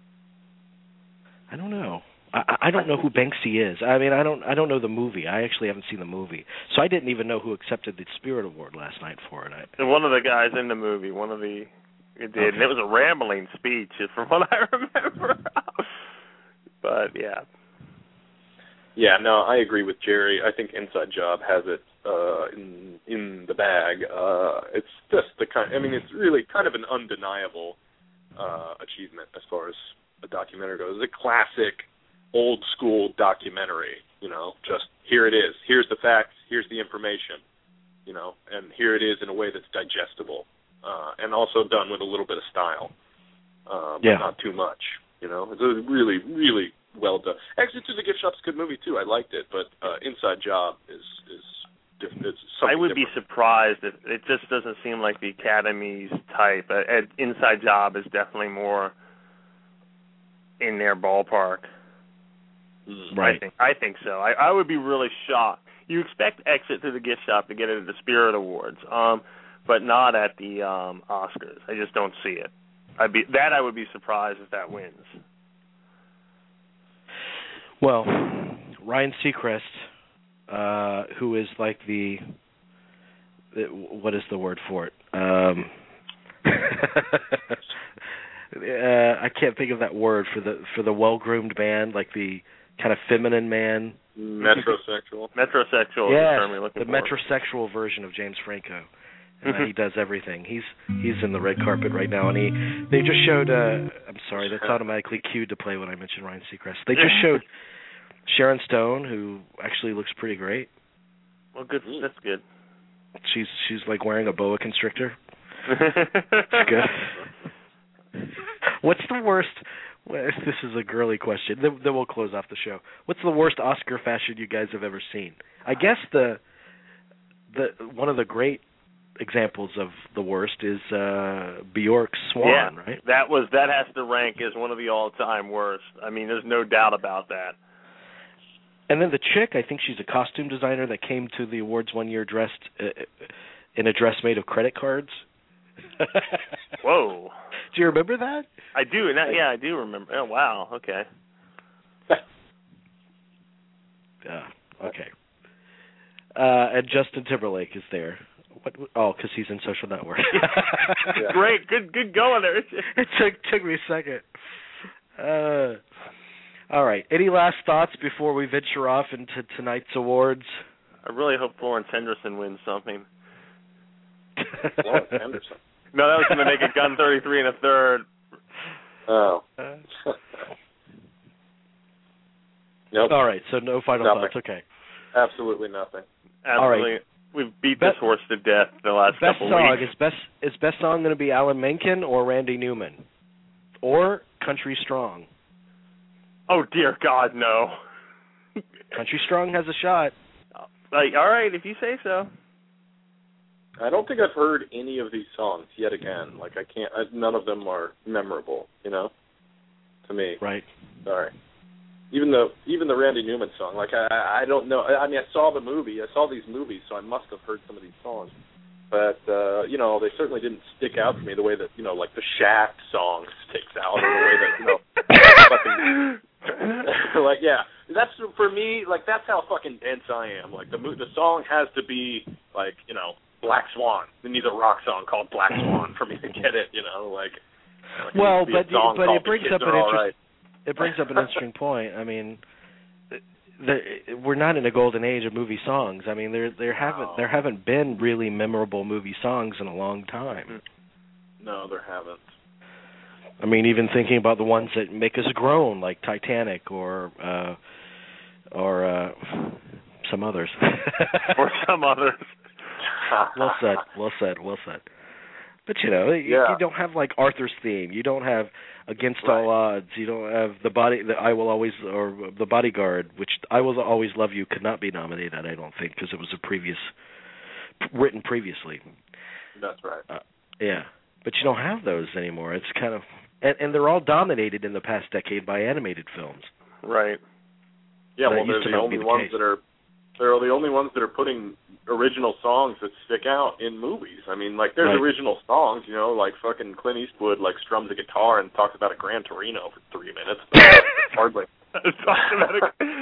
I don't know. I, I don't know who Banksy is. I mean, I don't. I don't know the movie. I actually haven't seen the movie, so I didn't even know who accepted the Spirit Award last night for it. I, And one of the guys in the movie, one of the, it did, and it was a rambling speech, from what I remember. But yeah. Yeah, no, I agree with Jerry. I think Inside Job has it uh, in in the bag. Uh, it's just the kind. I mean, it's really kind of an undeniable uh, achievement as far as a documentary goes. It's a classic, old school documentary. You know, just here it is. Here's the facts. Here's the information. You know, and here it is in a way that's digestible, uh, and also done with a little bit of style, uh, but Yeah. not too much. You know, it's a really, really well done. Exit to the Gift Shop's a good movie too. I liked it, but uh, Inside Job is is different. It's something I would different. be surprised if it just doesn't seem like the Academy's type. Uh, Ed- Inside Job is definitely more in their ballpark. Mm. Right. I think I think so. I, I would be really shocked. You expect Exit to the Gift Shop to get it at the Spirit Awards, um, but not at the um, Oscars. I just don't see it. I'd be that I would be surprised if that wins. Well, Ryan Seacrest, uh, who is like the, the, what is the word for it? Um, uh, I can't think of that word for the for the well-groomed man, like the kind of feminine man. Metrosexual. Metrosexual Yes, is the term you're looking the for. metrosexual version of James Franco. And uh, he does everything. He's he's in the red carpet right now, and he they just showed. Uh, I'm sorry, that's automatically cued to play when I mention Ryan Seacrest. They just showed Sharon Stone, who actually looks pretty great. Well, good. That's good. She's she's like wearing a boa constrictor. It's good. What's the worst? Well, this is a girly question. Then, then we'll close off the show. What's the worst Oscar fashion you guys have ever seen? I guess the the one of the great examples of the worst is uh, Bjork's Swan, yeah, right? that was that has to rank as one of the all-time worst. I mean, there's no doubt about that. And then the chick, I think she's a costume designer that came to the awards one year dressed uh, in a dress made of credit cards. Whoa. Do you remember that? I do. And that, yeah, I do remember. Oh, wow. Okay. Yeah. Okay. Uh, and Justin Timberlake is there. What? Oh, because he's in Social Network. Yeah. Great. Good. Good going there. It took took me a second. Uh, all right. Any last thoughts before we venture off into tonight's awards? I really hope Florence Henderson wins something. Florence Henderson. No, that was going to make a gun thirty-three and a third. Oh. Uh, nope. All right. So no final Nothing. thoughts. Okay. Absolutely nothing. Absolutely. All right. We've beat Best, this horse to death the last best couple song, weeks. Is best, is best song going to be Alan Menken or Randy Newman? Or Country Strong? Oh, dear God, no. Country Strong has a shot. Like, all right, if you say so. I don't think I've heard any of these songs yet again. Like, I can't, I, none of them are memorable, you know, to me. Right. Sorry. Even the even the Randy Newman song, like I I don't know. I mean, I saw the movie, I saw these movies, so I must have heard some of these songs. But uh, you know, they certainly didn't stick out for me the way that you know, like the Shaft song sticks out, or the way that you know, fucking, like yeah, that's for me. Like that's how fucking dense I am. Like the the song has to be like you know, Black Swan. It needs a rock song called Black Swan for me to get it. You know, like. like it well, needs to be a but song but called it brings The Kids up an Are All interest, Right. It brings up an interesting point. I mean, the, we're not in a golden age of movie songs. I mean, there there haven't there haven't been really memorable movie songs in a long time. No, there haven't. I mean, even thinking about the ones that make us groan, like Titanic or uh, or uh, some others. or some others. well said. Well said. Well said. But you know, you, yeah. you don't have like Arthur's Theme. You don't have Against right. All Odds. You don't have the body. The I Will Always or The Bodyguard, which I Will Always Love You could not be nominated. I don't think because it was a previous written previously. That's right. Uh, yeah, but you don't have those anymore. It's kind of and, and they're all dominated in the past decade by animated films. Right. Yeah. That Well, they're used to the not only be the ones case. that are. They're the only ones that are putting original songs that stick out in movies. I mean, like, there's Right. original songs, you know, like fucking Clint Eastwood, like, strums a guitar and talks about a Gran Torino for three minutes. But hardly. Talks about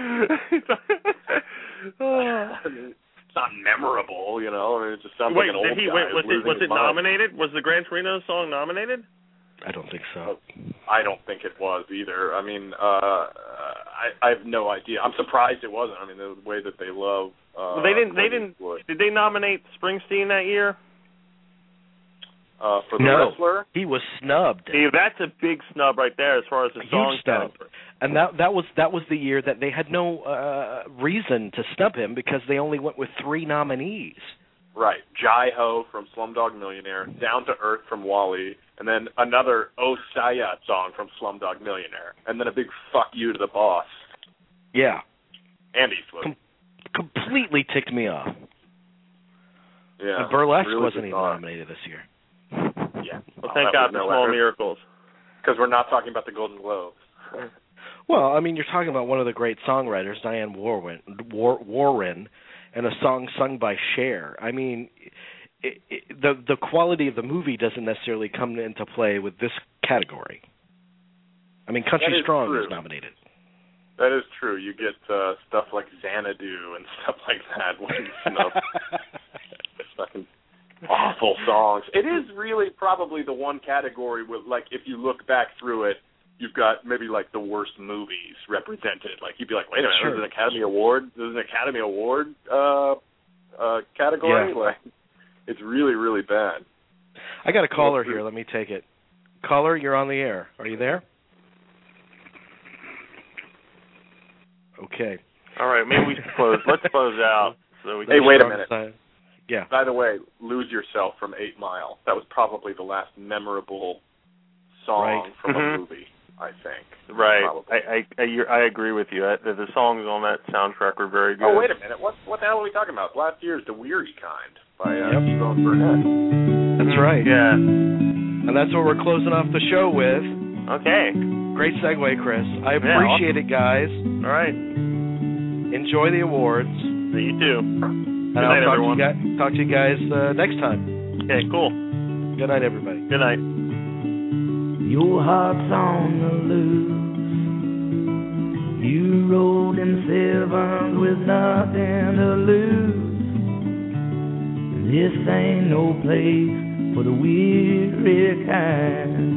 I mean, it's not memorable, you know. I mean, it just sounds Wait, like an old did he, guy wait, was it, losing was his it mind. nominated? Was the Gran Torino song nominated? I don't think so. I don't think it was either. I mean, uh, I, I have no idea. I'm surprised it wasn't. I mean, the way that they love. Uh, well, they didn't. They Clint didn't. Eastwood. Did they nominate Springsteen that year? Uh, for the no, wrestler? he was snubbed. See, that's a big snub right there as far as the song Huge snub. And that that was that was the year that they had no uh, reason to snub him because they only went with three nominees. Right. Jai Ho from Slumdog Millionaire, Down to Earth from Wall-E, and then another Oh Sayat song from Slumdog Millionaire, and then a big fuck you to the boss. Yeah. And Eastwood. Com- completely ticked me off. Yeah. And Burlesque really wasn't even bizarre. nominated this year. Yeah. Well, Oh, thank that God was for no small effort. miracles. Because we're not talking about the Golden Globes. Well, I mean, you're talking about one of the great songwriters, Diane Warren, War, Warren and a song sung by Cher. I mean, it, it, the the quality of the movie doesn't necessarily come into play with this category. I mean, Country That is Strong true. is nominated. That is true. You get uh, stuff like Xanadu and stuff like that when you snub fucking awful songs. It is really probably the one category where, like, if you look back through it, you've got maybe like the worst movies represented. Like you'd be like, wait a minute, Sure. there's an Academy Award, there's an Academy Award uh, uh, category. Yeah. Like, it's really, really bad. I got a caller here. Let me take it. Caller, you're on the air. Are you there? Okay. All right, maybe we should close. Let's close out. So we Hey, can wait a Strong minute. side. Yeah. By the way, Lose Yourself from Eight Mile. That was probably the last memorable song Right. from Mhm. a movie, I think. Right. Probably. I, I I you're- I agree with you. I, the, the songs on that soundtrack were very good. Oh, wait a minute. What what the hell are we talking about? Last year's The Weary Kind by uh, Yep. T-Bone Burnett. That's right. Yeah. And that's what we're closing off the show with. Okay. Great segue, Chris. I Yeah, appreciate it, guys. All right. Enjoy the awards. See you too. And Good I'll night, talk everyone. to you guys, talk to you guys uh, next time. Okay, cool. Good night, everybody. Good night. Your heart's on the loose. You rode in sevens with nothing to lose. This ain't no place for the weary kind.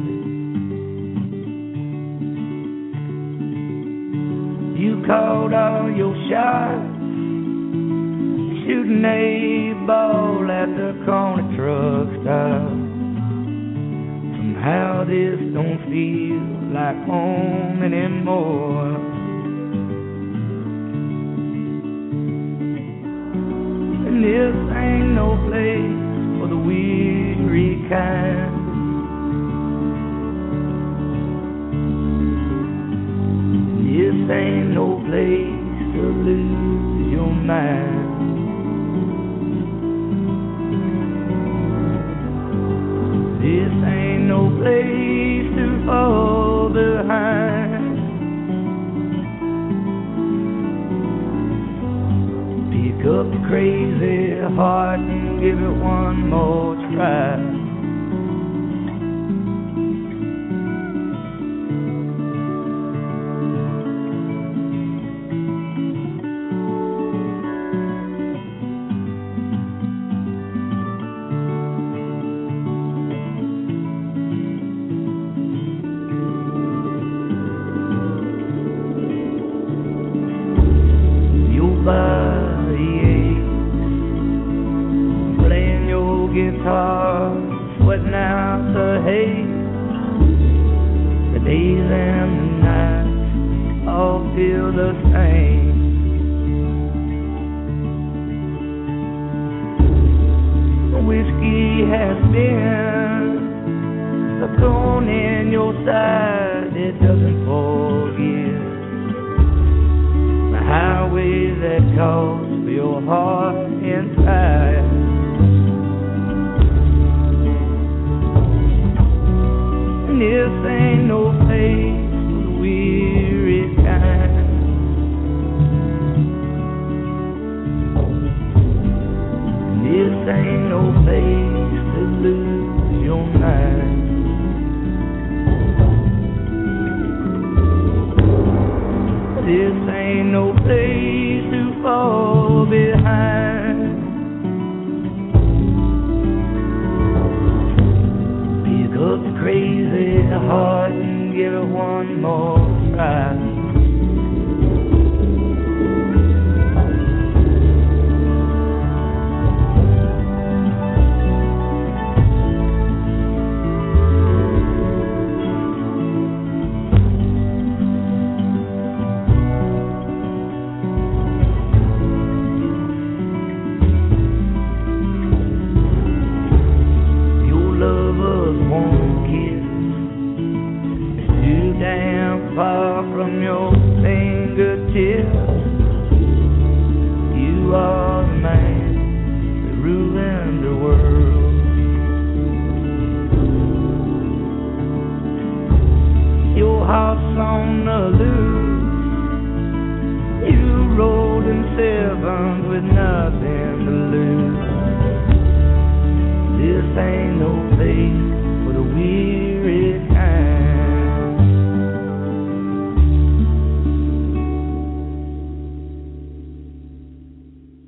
You called all your shots, shooting a ball at the corner truck stop. Somehow this don't feel like home anymore. This ain't no place for the weary kind. This ain't no place to lose your mind. This ain't no place to fall behind. Pick up the crazy heart and give it one more try. Sweating out the hate, the days and the nights all feel the same. Whiskey has been the thorn in your side, it doesn't forgive. The highway that calls for your heart and pride. This ain't no place for the weary kind. This ain't no place to lose your mind. This ain't no place to fall behind. Pick up the crazy heart and give it one more try. Far from your fingertips, you are the man that ruined the world. Your heart's on the loose, you rode in sevens with nothing to lose. This ain't no place